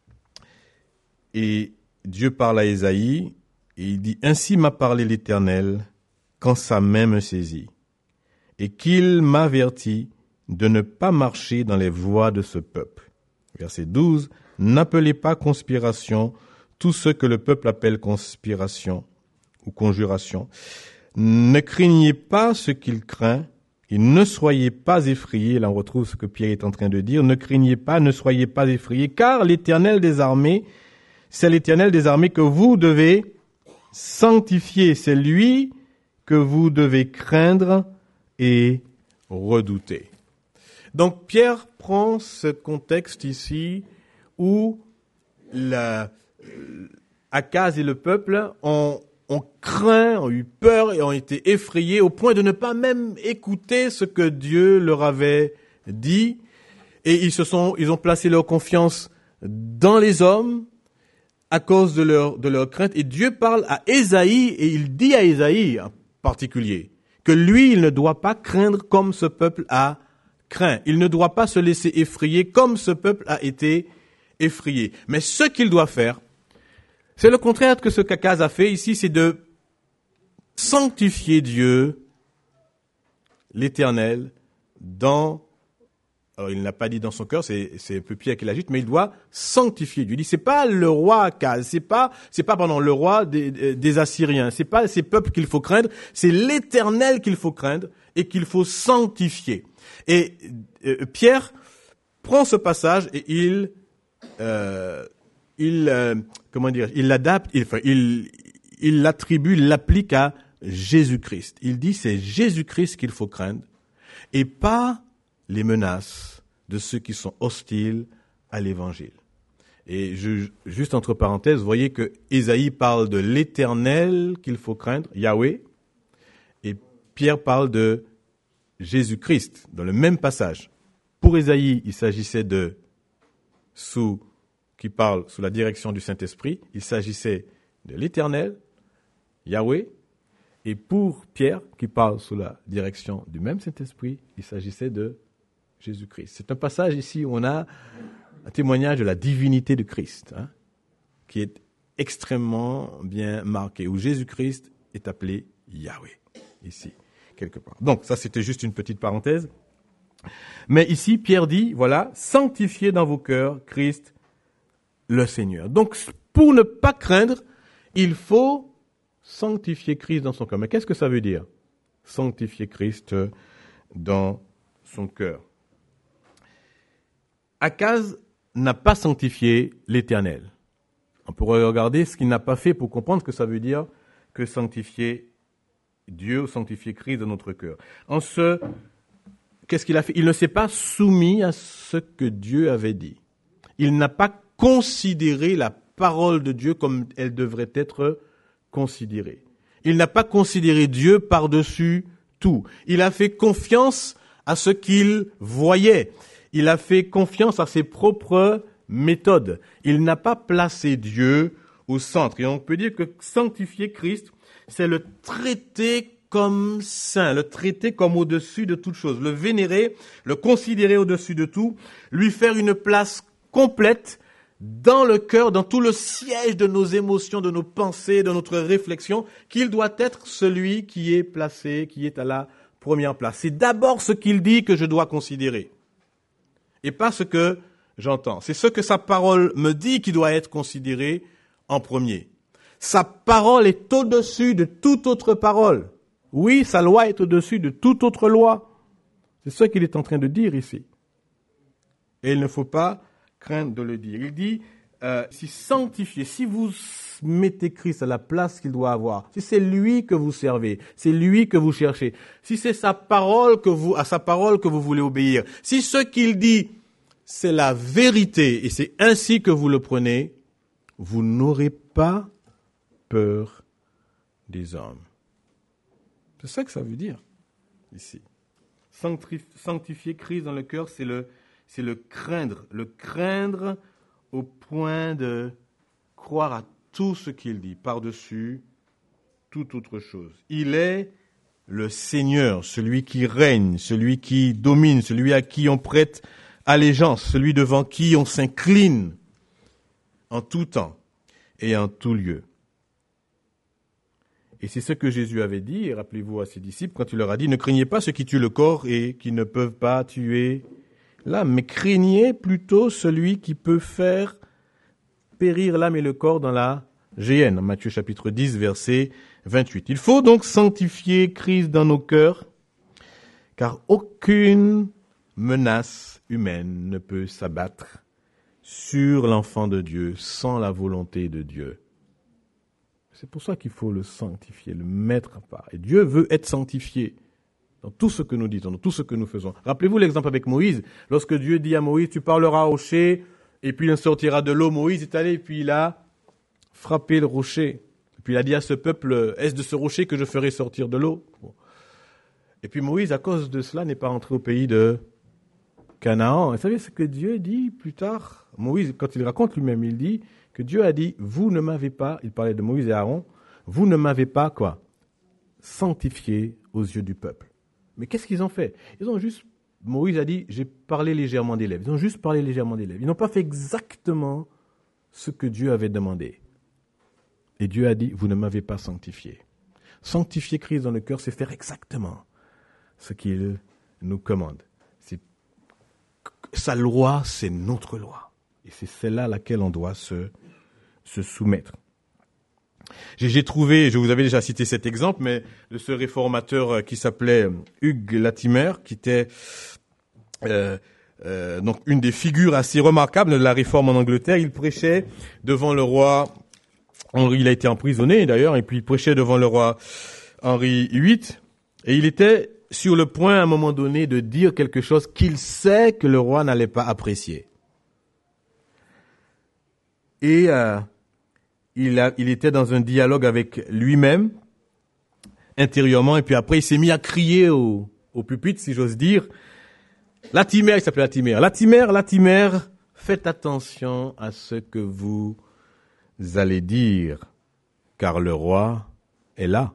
et Dieu parle à Ésaïe, et il dit, ainsi m'a parlé l'Éternel, quand sa main me saisit, et qu'il m'avertit de ne pas marcher dans les voies de ce peuple. Verset 12, n'appelez pas conspiration tout ce que le peuple appelle conspiration ou conjuration. Ne craignez pas ce qu'il craint, et ne soyez pas effrayés. Là, on retrouve ce que Pierre est en train de dire. Ne craignez pas, ne soyez pas effrayés, car l'Éternel des armées, c'est l'Éternel des armées que vous devez sanctifier. C'est lui que vous devez craindre et redouter. Donc, Pierre prend ce contexte ici où Akaz et le peuple ont craint, ont eu peur et ont été effrayés au point de ne pas même écouter ce que Dieu leur avait dit. Et ils ont placé leur confiance dans les hommes à cause de leur crainte. Et Dieu parle à Ésaïe et il dit à Ésaïe en particulier que lui, il ne doit pas craindre comme ce peuple a craint. Il ne doit pas se laisser effrayer comme ce peuple a été effrayé. Mais ce qu'il doit faire, c'est le contraire de ce qu'Akaz a fait ici, c'est de sanctifier Dieu, l'Éternel, alors il n'a pas dit dans son cœur, c'est un peu Pierre qui l'agite, mais il doit sanctifier Dieu. Il dit, c'est pas le roi Akaz, c'est pas le roi des Assyriens, c'est pas ces peuples qu'il faut craindre, c'est l'Éternel qu'il faut craindre et qu'il faut sanctifier. Et Pierre prend ce passage et il l'adapte, il l'attribue, il l'applique à Jésus-Christ. Il dit c'est Jésus-Christ qu'il faut craindre et pas les menaces de ceux qui sont hostiles à l'évangile. Et juste entre parenthèses, vous voyez que Ésaïe parle de l'Éternel qu'il faut craindre, Yahweh, et Pierre parle de Jésus-Christ dans le même passage. Pour Ésaïe, il s'agissait qui parle sous la direction du Saint-Esprit, il s'agissait de l'Éternel, Yahweh, et pour Pierre, qui parle sous la direction du même Saint-Esprit, il s'agissait de Jésus-Christ. C'est un passage ici où on a un témoignage de la divinité de Christ, qui est extrêmement bien marqué, où Jésus-Christ est appelé Yahweh, ici. quelque part. Donc, ça, c'était juste une petite parenthèse. Mais ici, Pierre dit, voilà, sanctifiez dans vos cœurs Christ le Seigneur. Donc, pour ne pas craindre, il faut sanctifier Christ dans son cœur. Mais qu'est-ce que ça veut dire? Sanctifier Christ dans son cœur. Akaz n'a pas sanctifié l'Éternel. On pourrait regarder ce qu'il n'a pas fait pour comprendre ce que ça veut dire que sanctifier Dieu ou sanctifier Christ dans notre cœur. Qu'est-ce qu'il a fait? Il ne s'est pas soumis à ce que Dieu avait dit. Il n'a pas considéré la parole de Dieu comme elle devrait être considérée. Il n'a pas considéré Dieu par-dessus tout. Il a fait confiance à ce qu'il voyait. Il a fait confiance à ses propres méthodes. Il n'a pas placé Dieu au centre. Et on peut dire que sanctifier Christ, c'est le traiter comme saint, le traiter comme au-dessus de toute chose, le vénérer, le considérer au-dessus de tout, lui faire une place complète dans le cœur, dans tout le siège de nos émotions, de nos pensées, de notre réflexion, qu'il doit être celui qui est placé, qui est à la première place. C'est d'abord ce qu'il dit que je dois considérer, et pas ce que j'entends. C'est ce que sa parole me dit qui doit être considéré en premier. Sa parole est au-dessus de toute autre parole. Oui, sa loi est au-dessus de toute autre loi. C'est ce qu'il est en train de dire ici. Et il ne faut pas craindre de le dire. Il dit, si sanctifiez, si vous mettez Christ à la place qu'il doit avoir, si c'est lui que vous servez, c'est lui que vous cherchez, si c'est à sa parole que vous voulez obéir, si ce qu'il dit, c'est la vérité et c'est ainsi que vous le prenez, vous n'aurez pas peur des hommes. C'est ça que ça veut dire ici. Sanctifier Christ dans le cœur, c'est le craindre au point de croire à tout ce qu'il dit, par-dessus toute autre chose. Il est le Seigneur, celui qui règne, celui qui domine, celui à qui on prête allégeance, celui devant qui on s'incline en tout temps et en tout lieu. Et c'est ce que Jésus avait dit, et rappelez-vous à ses disciples, quand il leur a dit, ne craignez pas ceux qui tuent le corps et qui ne peuvent pas tuer l'âme, mais craignez plutôt celui qui peut faire périr l'âme et le corps dans la géhenne. Matthieu chapitre 10, verset 28. Il faut donc sanctifier Christ dans nos cœurs, car aucune menace humaine ne peut s'abattre sur l'enfant de Dieu sans la volonté de Dieu. C'est pour ça qu'il faut le sanctifier, le mettre à part. Et Dieu veut être sanctifié dans tout ce que nous disons, dans tout ce que nous faisons. Rappelez-vous l'exemple avec Moïse. Lorsque Dieu dit à Moïse, tu parleras au rocher, et puis il en sortira de l'eau. Moïse est allé, et puis il a frappé le rocher. Et puis il a dit à ce peuple, est-ce de ce rocher que je ferai sortir de l'eau? Et puis Moïse, à cause de cela, n'est pas rentré au pays de Canaan. Et vous savez ce que Dieu dit plus tard? Moïse, quand il raconte lui-même, il dit que Dieu a dit, vous ne m'avez pas, il parlait de Moïse et Aaron, vous ne m'avez pas, sanctifié aux yeux du peuple. Mais qu'est-ce qu'ils ont fait? Moïse a dit, j'ai parlé légèrement des lèvres. Ils ont juste parlé légèrement des lèvres. Ils n'ont pas fait exactement ce que Dieu avait demandé. Et Dieu a dit, vous ne m'avez pas sanctifié. Sanctifier Christ dans le cœur, c'est faire exactement ce qu'il nous commande. Sa loi, c'est notre loi. Et c'est celle-là à laquelle on doit se soumettre. J'ai trouvé, je vous avais déjà cité cet exemple, mais de ce réformateur qui s'appelait Hugh Latimer, qui était donc une des figures assez remarquables de la réforme en Angleterre. Il prêchait devant le roi Henri, il a été emprisonné d'ailleurs, et puis il prêchait devant le roi Henri VIII, et il était sur le point à un moment donné de dire quelque chose qu'il sait que le roi n'allait pas apprécier. Et il était dans un dialogue avec lui-même, intérieurement, et puis après il s'est mis à crier au pupitre, si j'ose dire. Latimer, il s'appelait Latimer, faites attention à ce que vous allez dire, car le roi est là.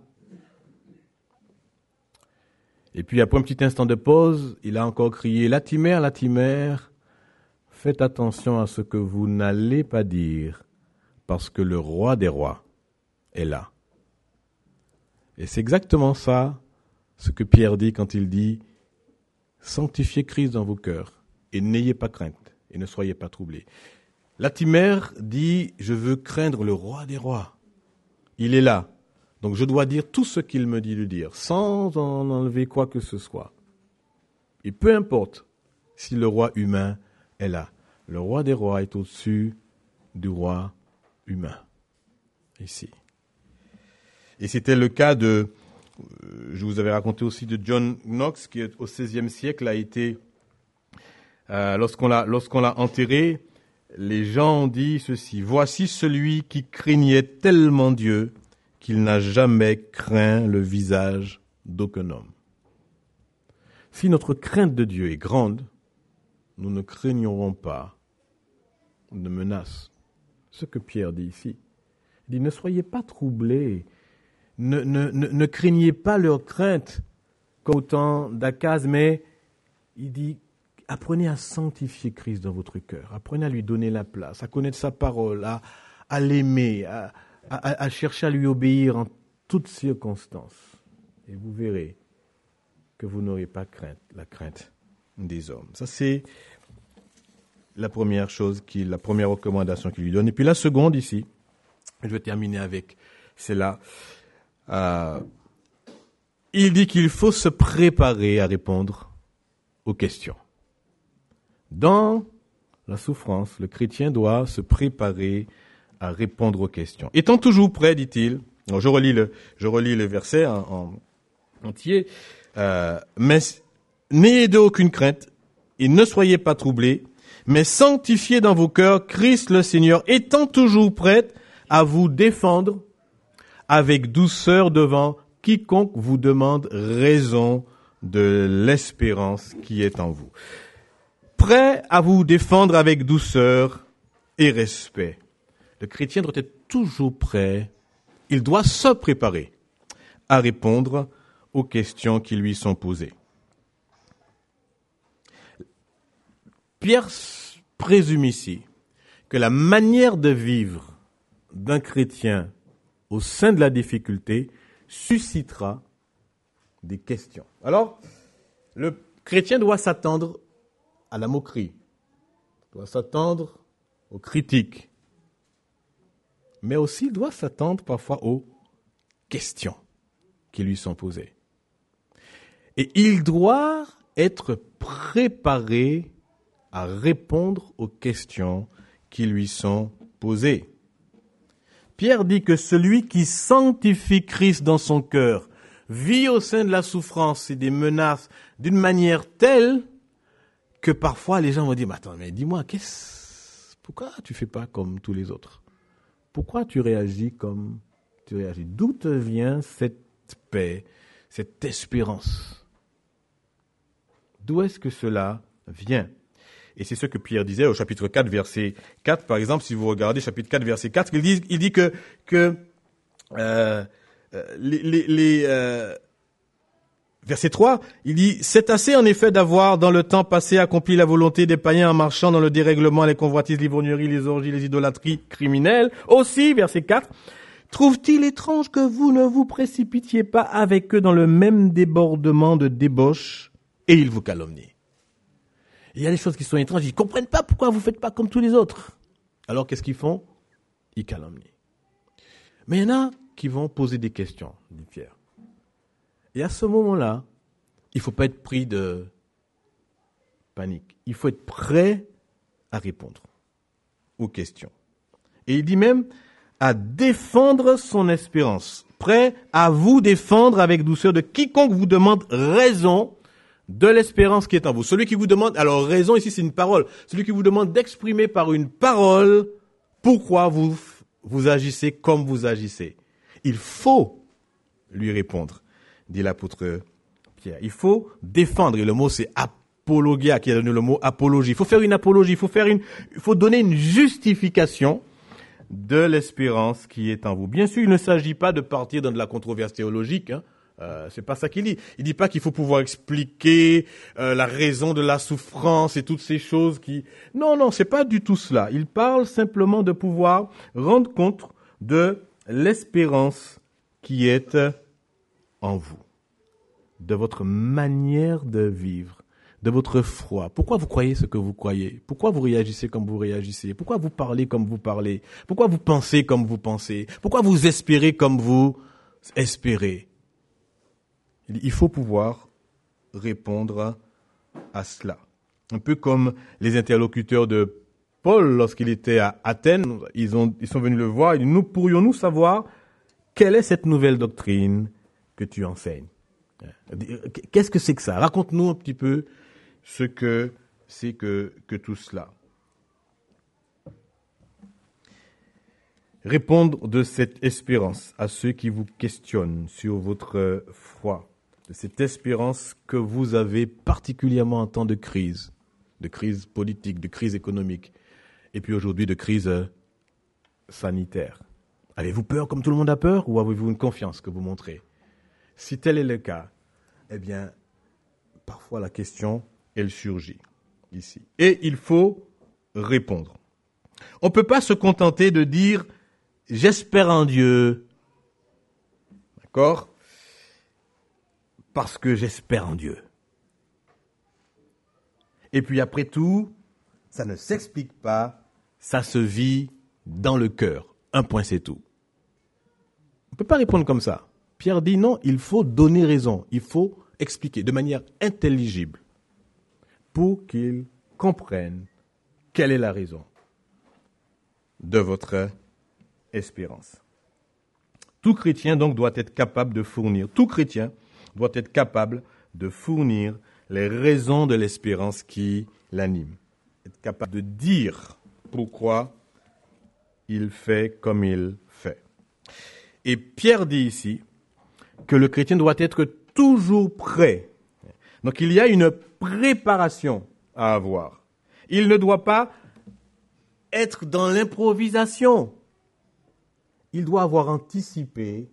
Et puis après un petit instant de pause, il a encore crié, Latimer, faites attention à ce que vous n'allez pas dire, parce que le roi des rois est là. Et c'est exactement ça ce que Pierre dit quand il dit « Sanctifiez Christ dans vos cœurs et n'ayez pas crainte et ne soyez pas troublés ». Latimère dit « Je veux craindre le roi des rois ». Il est là. Donc je dois dire tout ce qu'il me dit de dire, sans en enlever quoi que ce soit. Et peu importe si le roi humain est là. Le roi des rois est au-dessus du roi humain. Ici. Et c'était le cas de, je vous avais raconté aussi de John Knox, qui au XVIe siècle a été, lorsqu'on l'a enterré, les gens ont dit ceci: voici celui qui craignait tellement Dieu qu'il n'a jamais craint le visage d'aucun homme. Si notre crainte de Dieu est grande, nous ne craignerons pas de menaces. Ce que Pierre dit ici. Il dit, ne soyez pas troublés, ne craignez pas leur crainte comme au temps d'Akaz, mais il dit, apprenez à sanctifier Christ dans votre cœur, apprenez à lui donner la place, à connaître sa parole, à l'aimer, à chercher à lui obéir en toutes circonstances. Et vous verrez que vous n'aurez pas la crainte des hommes. Ça, c'est la première chose, la première recommandation qu'il lui donne. Et puis la seconde ici, je vais terminer avec celle-là. Il dit qu'il faut se préparer à répondre aux questions. Dans la souffrance, le chrétien doit se préparer à répondre aux questions. Étant toujours prêt, dit-il, je relis le verset en entier, mais n'ayez d'aucune crainte et ne soyez pas troublés, mais sanctifiez dans vos cœurs Christ le Seigneur, étant toujours prêt à vous défendre avec douceur devant quiconque vous demande raison de l'espérance qui est en vous. Prêt à vous défendre avec douceur et respect. Le chrétien doit être toujours prêt, il doit se préparer à répondre aux questions qui lui sont posées. Pierre présume ici que la manière de vivre d'un chrétien au sein de la difficulté suscitera des questions. Alors, le chrétien doit s'attendre à la moquerie, doit s'attendre aux critiques, mais aussi doit s'attendre parfois aux questions qui lui sont posées. Et il doit être préparé à répondre aux questions qui lui sont posées. Pierre dit que celui qui sanctifie Christ dans son cœur vit au sein de la souffrance et des menaces d'une manière telle que parfois les gens vont dire, attends, mais dis-moi, pourquoi tu fais pas comme tous les autres? Pourquoi tu réagis comme tu réagis? D'où te vient cette paix, cette espérance? D'où est-ce que cela vient? Et c'est ce que Pierre disait au chapitre 4, verset 4, par exemple, si vous regardez chapitre 4, verset 4, il dit que verset 3, il dit, c'est assez en effet d'avoir dans le temps passé accompli la volonté des païens en marchant dans le dérèglement, les convoitises, l'ivrognerie, les orgies, les idolâtries criminelles. Aussi, verset 4, trouve-t-il étrange que vous ne vous précipitiez pas avec eux dans le même débordement de débauche et ils vous calomnient. Il y a des choses qui sont étranges, ils ne comprennent pas pourquoi vous ne faites pas comme tous les autres. Alors qu'est-ce qu'ils font? Ils calomnient. Mais il y en a qui vont poser des questions, dit Pierre. Et à ce moment-là, il ne faut pas être pris de panique. Il faut être prêt à répondre aux questions. Et il dit même à défendre son espérance. Prêt à vous défendre avec douceur de quiconque vous demande raison de l'espérance qui est en vous. Celui qui vous demande, alors raison ici c'est une parole, celui qui vous demande d'exprimer par une parole pourquoi vous agissez comme vous agissez. Il faut lui répondre, dit l'apôtre Pierre. Il faut défendre, et le mot c'est apologia, qui a donné le mot apologie. Il faut faire une apologie, il faut donner une justification de l'espérance qui est en vous. Bien sûr, il ne s'agit pas de partir dans de la controverse théologique, c'est pas ça qu'il dit. Il dit pas qu'il faut pouvoir expliquer la raison de la souffrance et toutes ces choses qui... Non, c'est pas du tout cela. Il parle simplement de pouvoir rendre compte de l'espérance qui est en vous. de votre manière de vivre, de votre foi. Pourquoi vous croyez ce que vous croyez? Pourquoi vous réagissez comme vous réagissez? Pourquoi vous parlez comme vous parlez? Pourquoi vous pensez comme vous pensez? Pourquoi vous espérez comme vous espérez? Il faut pouvoir répondre à cela. Un peu comme les interlocuteurs de Paul, lorsqu'il était à Athènes, ils sont venus le voir, ils disent, pourrions-nous savoir quelle est cette nouvelle doctrine que tu enseignes? Qu'est-ce que c'est que ça? Raconte-nous un petit peu ce que c'est que tout cela. Répondre de cette espérance à ceux qui vous questionnent sur votre foi, de cette espérance que vous avez particulièrement en temps de crise politique, de crise économique, et puis aujourd'hui de crise sanitaire. Avez-vous peur comme tout le monde a peur, ou avez-vous une confiance que vous montrez? Si tel est le cas, eh bien, parfois la question, elle surgit ici. Et il faut répondre. On ne peut pas se contenter de dire « j'espère en Dieu ». D'accord? Parce que j'espère en Dieu. Et puis après tout, ça ne s'explique pas, ça se vit dans le cœur. Un point, c'est tout. On ne peut pas répondre comme ça. Pierre dit non, il faut donner raison, il faut expliquer de manière intelligible pour qu'ils comprennent quelle est la raison de votre espérance. Tout chrétien donc doit être capable de fournir les raisons de l'espérance qui l'anime, être capable de dire pourquoi il fait comme il fait. Et Pierre dit ici que le chrétien doit être toujours prêt. Donc il y a une préparation à avoir. Il ne doit pas être dans l'improvisation. Il doit avoir anticipé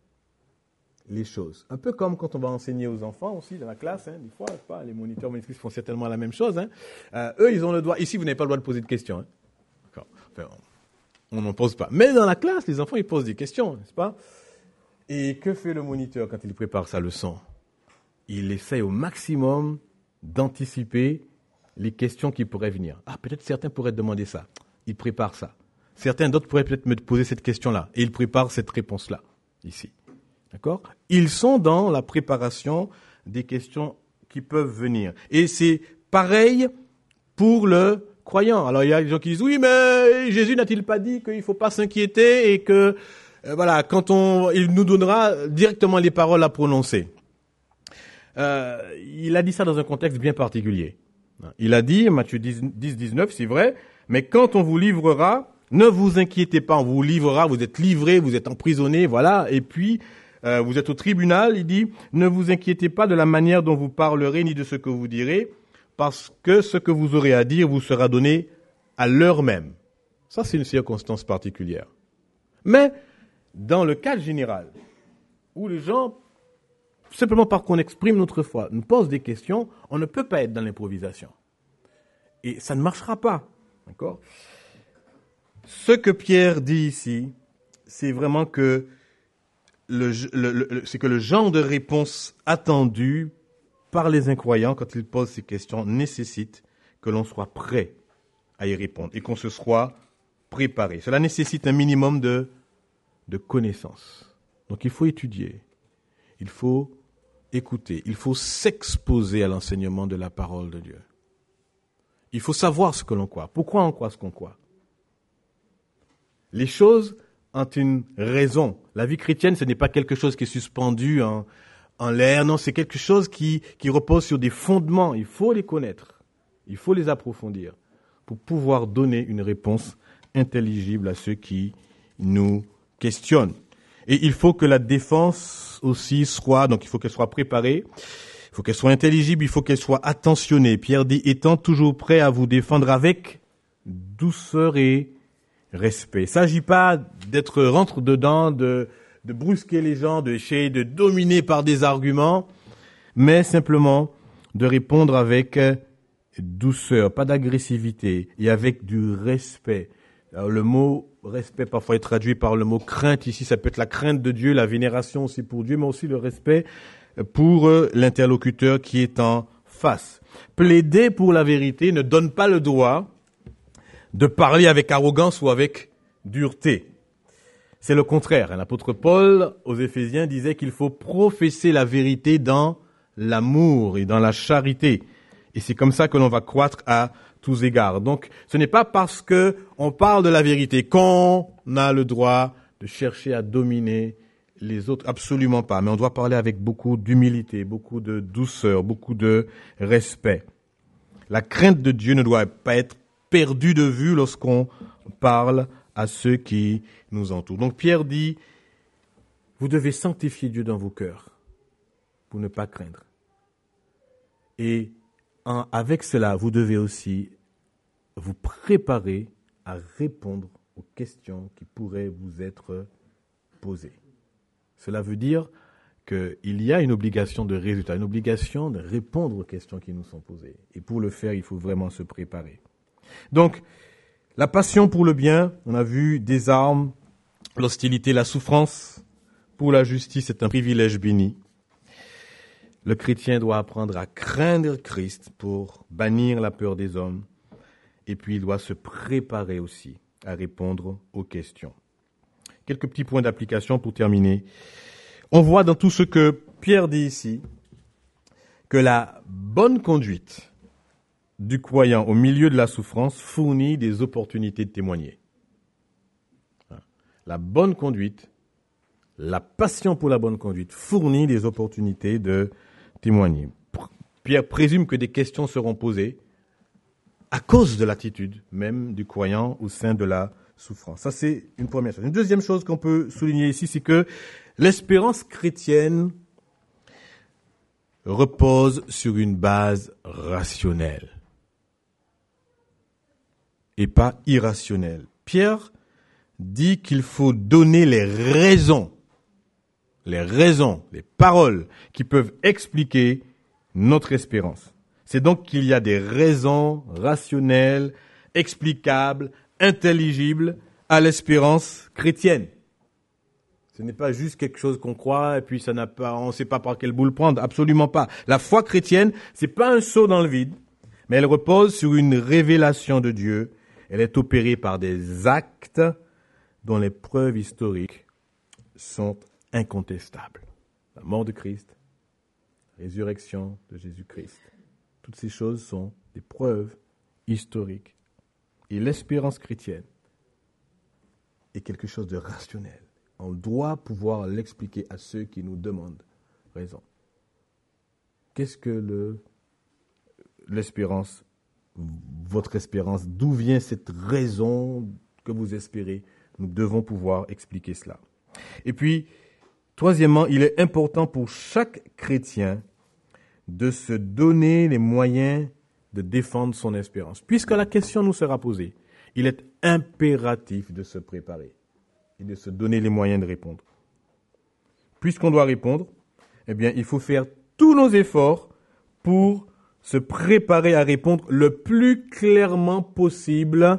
les choses. Un peu comme quand on va enseigner aux enfants aussi dans la classe, des fois, les moniteurs, monitrices font certainement la même chose. Eux, ils ont le droit. Ici, vous n'avez pas le droit de poser de questions. Enfin, on n'en pose pas. Mais dans la classe, les enfants, ils posent des questions, n'est-ce pas? Et que fait le moniteur quand il prépare sa leçon? Il essaie au maximum d'anticiper les questions qui pourraient venir. Ah, peut-être certains pourraient demander ça. Il prépare ça. Certains d'autres pourraient peut-être me poser cette question-là. Et il prépare cette réponse-là, ici. D'accord? Ils sont dans la préparation des questions qui peuvent venir. Et c'est pareil pour le croyant. Alors, il y a des gens qui disent, oui, mais Jésus n'a-t-il pas dit qu'il ne faut pas s'inquiéter et que, quand il nous donnera directement les paroles à prononcer. Il a dit ça dans un contexte bien particulier. Il a dit, Matthieu 10, 19, c'est vrai, mais quand on vous livrera, ne vous inquiétez pas, on vous livrera, vous êtes livrés, vous êtes emprisonnés, voilà, et puis vous êtes au tribunal, il dit, ne vous inquiétez pas de la manière dont vous parlerez, ni de ce que vous direz, parce que ce que vous aurez à dire vous sera donné à l'heure même. Ça, c'est une circonstance particulière. Mais, dans le cadre général, où les gens, simplement parce qu'on exprime notre foi, nous posent des questions, on ne peut pas être dans l'improvisation. Et ça ne marchera pas. D'accord? Ce que Pierre dit ici, c'est vraiment que c'est que le genre de réponse attendue par les incroyants quand ils posent ces questions nécessite que l'on soit prêt à y répondre et qu'on se soit préparé. Cela nécessite un minimum de connaissances. Donc il faut étudier, il faut écouter, il faut s'exposer à l'enseignement de la parole de Dieu. Il faut savoir ce que l'on croit. Pourquoi on croit ce qu'on croit? Les choses ont une raison. La vie chrétienne, ce n'est pas quelque chose qui est suspendu en l'air. Non, c'est quelque chose qui repose sur des fondements. Il faut les connaître. Il faut les approfondir pour pouvoir donner une réponse intelligible à ceux qui nous questionnent. Et il faut que la défense aussi soit, donc il faut qu'elle soit préparée, il faut qu'elle soit intelligible, il faut qu'elle soit attentionnée. Pierre dit, étant toujours prêt à vous défendre avec douceur et respect. Il ne s'agit pas d'être rentre dedans, de brusquer les gens, d'essayer de dominer par des arguments, mais simplement de répondre avec douceur, pas d'agressivité, et avec du respect. Alors, le mot respect parfois est traduit par le mot crainte. Ici, ça peut être la crainte de Dieu, la vénération aussi pour Dieu, mais aussi le respect pour l'interlocuteur qui est en face. Plaider pour la vérité ne donne pas le droit de parler avec arrogance ou avec dureté. C'est le contraire. L'apôtre Paul, aux Éphésiens, disait qu'il faut professer la vérité dans l'amour et dans la charité. Et c'est comme ça que l'on va croître à tous égards. Donc, ce n'est pas parce que on parle de la vérité qu'on a le droit de chercher à dominer les autres. Absolument pas. Mais on doit parler avec beaucoup d'humilité, beaucoup de douceur, beaucoup de respect. La crainte de Dieu ne doit pas être perdue de vue lorsqu'on parle à ceux qui nous entourent. Donc Pierre dit, vous devez sanctifier Dieu dans vos cœurs pour ne pas craindre. Et avec cela, vous devez aussi vous préparer à répondre aux questions qui pourraient vous être posées. Cela veut dire qu'il y a une obligation de résultat, une obligation de répondre aux questions qui nous sont posées. Et pour le faire, il faut vraiment se préparer. Donc, la passion pour le bien, on a vu des armes, l'hostilité, la souffrance pour la justice est un privilège béni. Le chrétien doit apprendre à craindre Christ pour bannir la peur des hommes. Et puis, il doit se préparer aussi à répondre aux questions. Quelques petits points d'application pour terminer. On voit dans tout ce que Pierre dit ici que la bonne conduite du croyant au milieu de la souffrance fournit des opportunités de témoigner. La bonne conduite, la passion pour la bonne conduite fournit des opportunités de témoigner. Pierre présume que des questions seront posées à cause de l'attitude même du croyant au sein de la souffrance. Ça, c'est une première chose. Une deuxième chose qu'on peut souligner ici, c'est que l'espérance chrétienne repose sur une base rationnelle et pas irrationnelle. Pierre dit qu'il faut donner les raisons, les paroles qui peuvent expliquer notre espérance. C'est donc qu'il y a des raisons rationnelles, explicables, intelligibles à l'espérance chrétienne. Ce n'est pas juste quelque chose qu'on croit et puis on ne sait pas par quel bout le prendre. Absolument pas. La foi chrétienne, c'est pas un saut dans le vide, mais elle repose sur une révélation de Dieu. Elle est opérée par des actes dont les preuves historiques sont incontestables. La mort de Christ, la résurrection de Jésus-Christ. Toutes ces choses sont des preuves historiques. Et l'espérance chrétienne est quelque chose de rationnel. On doit pouvoir l'expliquer à ceux qui nous demandent raison. Qu'est-ce que l'espérance, votre espérance, d'où vient cette raison que vous espérez? Nous devons pouvoir expliquer cela. Et puis, troisièmement, il est important pour chaque chrétien de se donner les moyens de défendre son espérance. Puisque la question nous sera posée, il est impératif de se préparer et de se donner les moyens de répondre. Puisqu'on doit répondre, eh bien, il faut faire tous nos efforts pour se préparer à répondre le plus clairement possible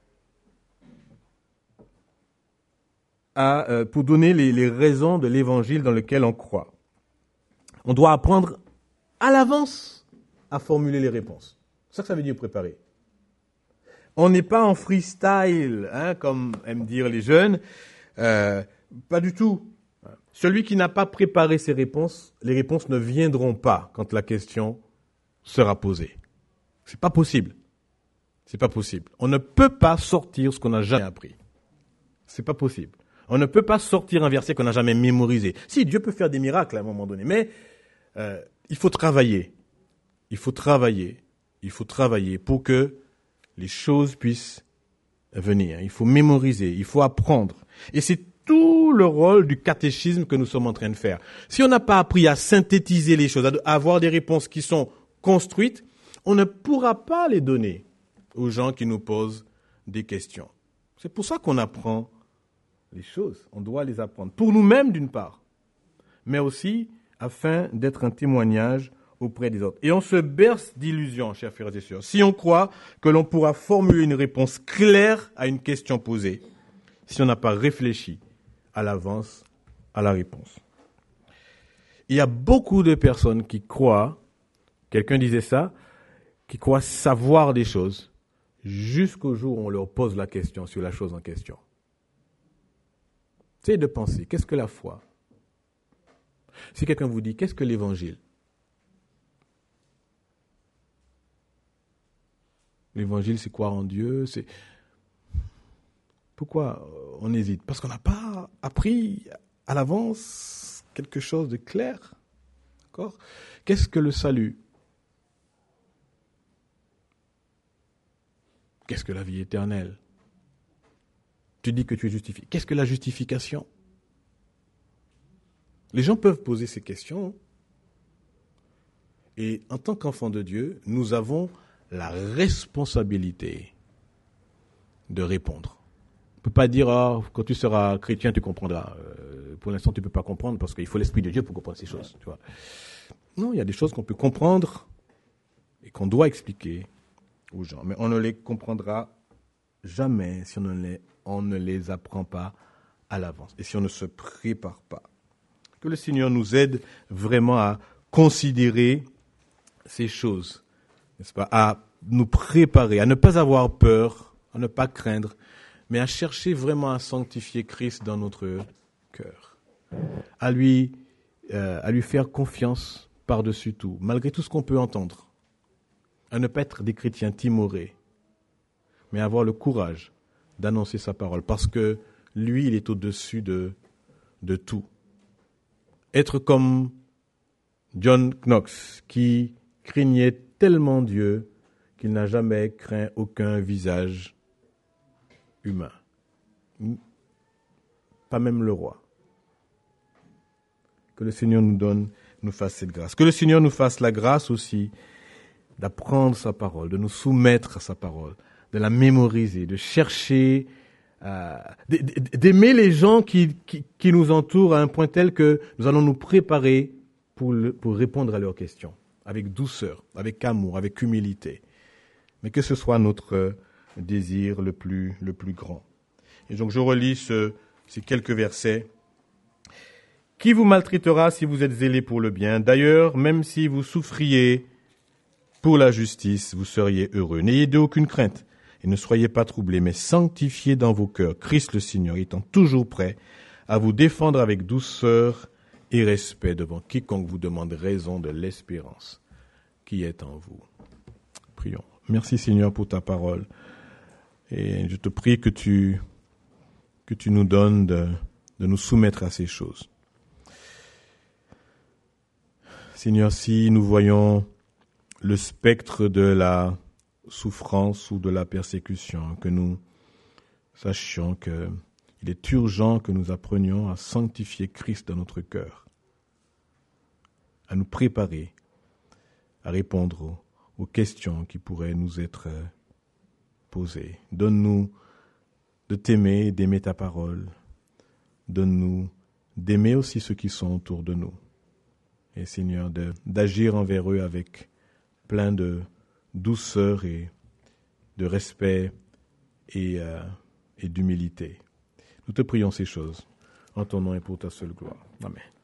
pour donner les raisons de l'évangile dans lequel on croit. On doit apprendre à l'avance à formuler les réponses. C'est ça que ça veut dire préparer. On n'est pas en freestyle, comme aiment dire les jeunes. Pas du tout. Celui qui n'a pas préparé ses réponses, les réponses ne viendront pas quand la question sera posée. C'est pas possible. C'est pas possible. On ne peut pas sortir ce qu'on n'a jamais appris. C'est pas possible. On ne peut pas sortir un verset qu'on n'a jamais mémorisé. Si, Dieu peut faire des miracles à un moment donné, mais il faut travailler. Il faut travailler. Il faut travailler pour que les choses puissent venir. Il faut mémoriser, il faut apprendre. Et c'est tout le rôle du catéchisme que nous sommes en train de faire. Si on n'a pas appris à synthétiser les choses, à avoir des réponses qui sont construites, on ne pourra pas les donner aux gens qui nous posent des questions. C'est pour ça qu'on apprend les choses. On doit les apprendre. Pour nous-mêmes, d'une part, mais aussi afin d'être un témoignage auprès des autres. Et on se berce d'illusions, chers frères et sœurs, si on croit que l'on pourra formuler une réponse claire à une question posée, si on n'a pas réfléchi à l'avance à la réponse. Il y a beaucoup de personnes qui croient, quelqu'un disait ça, qui croient savoir des choses jusqu'au jour où on leur pose la question sur la chose en question. C'est de penser, qu'est-ce que la foi? Si quelqu'un vous dit, qu'est-ce que l'évangile? L'évangile, c'est croire en Dieu, c'est... Pourquoi on hésite? Parce qu'on n'a pas appris à l'avance quelque chose de clair. D'accord? Qu'est-ce que le salut? Qu'est-ce que la vie éternelle? Tu dis que tu es justifié. Qu'est-ce que la justification? Les gens peuvent poser ces questions. Et en tant qu'enfants de Dieu, nous avons la responsabilité de répondre. On ne peut pas dire, quand tu seras chrétien, tu comprendras. Pour l'instant, tu ne peux pas comprendre parce qu'il faut l'Esprit de Dieu pour comprendre ces choses. Tu vois. Non, il y a des choses qu'on peut comprendre et qu'on doit expliquer aux gens. Mais on ne les comprendra jamais si on ne les apprend pas à l'avance et si on ne se prépare pas. Que le Seigneur nous aide vraiment à considérer ces choses, n'est-ce pas, à nous préparer, à ne pas avoir peur, à ne pas craindre, mais à chercher vraiment à sanctifier Christ dans notre cœur, à lui faire confiance par-dessus tout, malgré tout ce qu'on peut entendre, à ne pas être des chrétiens timorés, mais avoir le courage d'annoncer sa parole, parce que lui, il est au-dessus de tout. Être comme John Knox, qui craignait tellement Dieu qu'il n'a jamais craint aucun visage humain. Pas même le roi. Que le Seigneur nous fasse cette grâce. Que le Seigneur nous fasse la grâce aussi d'apprendre sa parole, de nous soumettre à sa parole, de la mémoriser, de chercher, d'aimer les gens qui nous entourent à un point tel que nous allons nous préparer pour répondre à leurs questions, avec douceur, avec amour, avec humilité. Mais que ce soit notre désir le plus grand. Et donc je relis ces quelques versets. Qui vous maltraitera si vous êtes zélé pour le bien? D'ailleurs, même si vous souffriez pour la justice, vous seriez heureux. N'ayez d'aucune crainte et ne soyez pas troublés, mais sanctifiez dans vos cœurs Christ le Seigneur, étant toujours prêt à vous défendre avec douceur et respect devant quiconque vous demande raison de l'espérance qui est en vous. Prions. Merci Seigneur pour ta parole. Et je te prie que tu nous donnes de nous soumettre à ces choses. Seigneur, si nous voyons le spectre de la souffrance ou de la persécution, que nous sachions qu'il est urgent que nous apprenions à sanctifier Christ dans notre cœur, à nous préparer à répondre aux questions qui pourraient nous être posées. Donne-nous de t'aimer et d'aimer ta parole. Donne-nous d'aimer aussi ceux qui sont autour de nous. Et Seigneur, d'agir envers eux avec plein de douceur et de respect et d'humilité. Nous te prions ces choses en ton nom et pour ta seule gloire. Amen.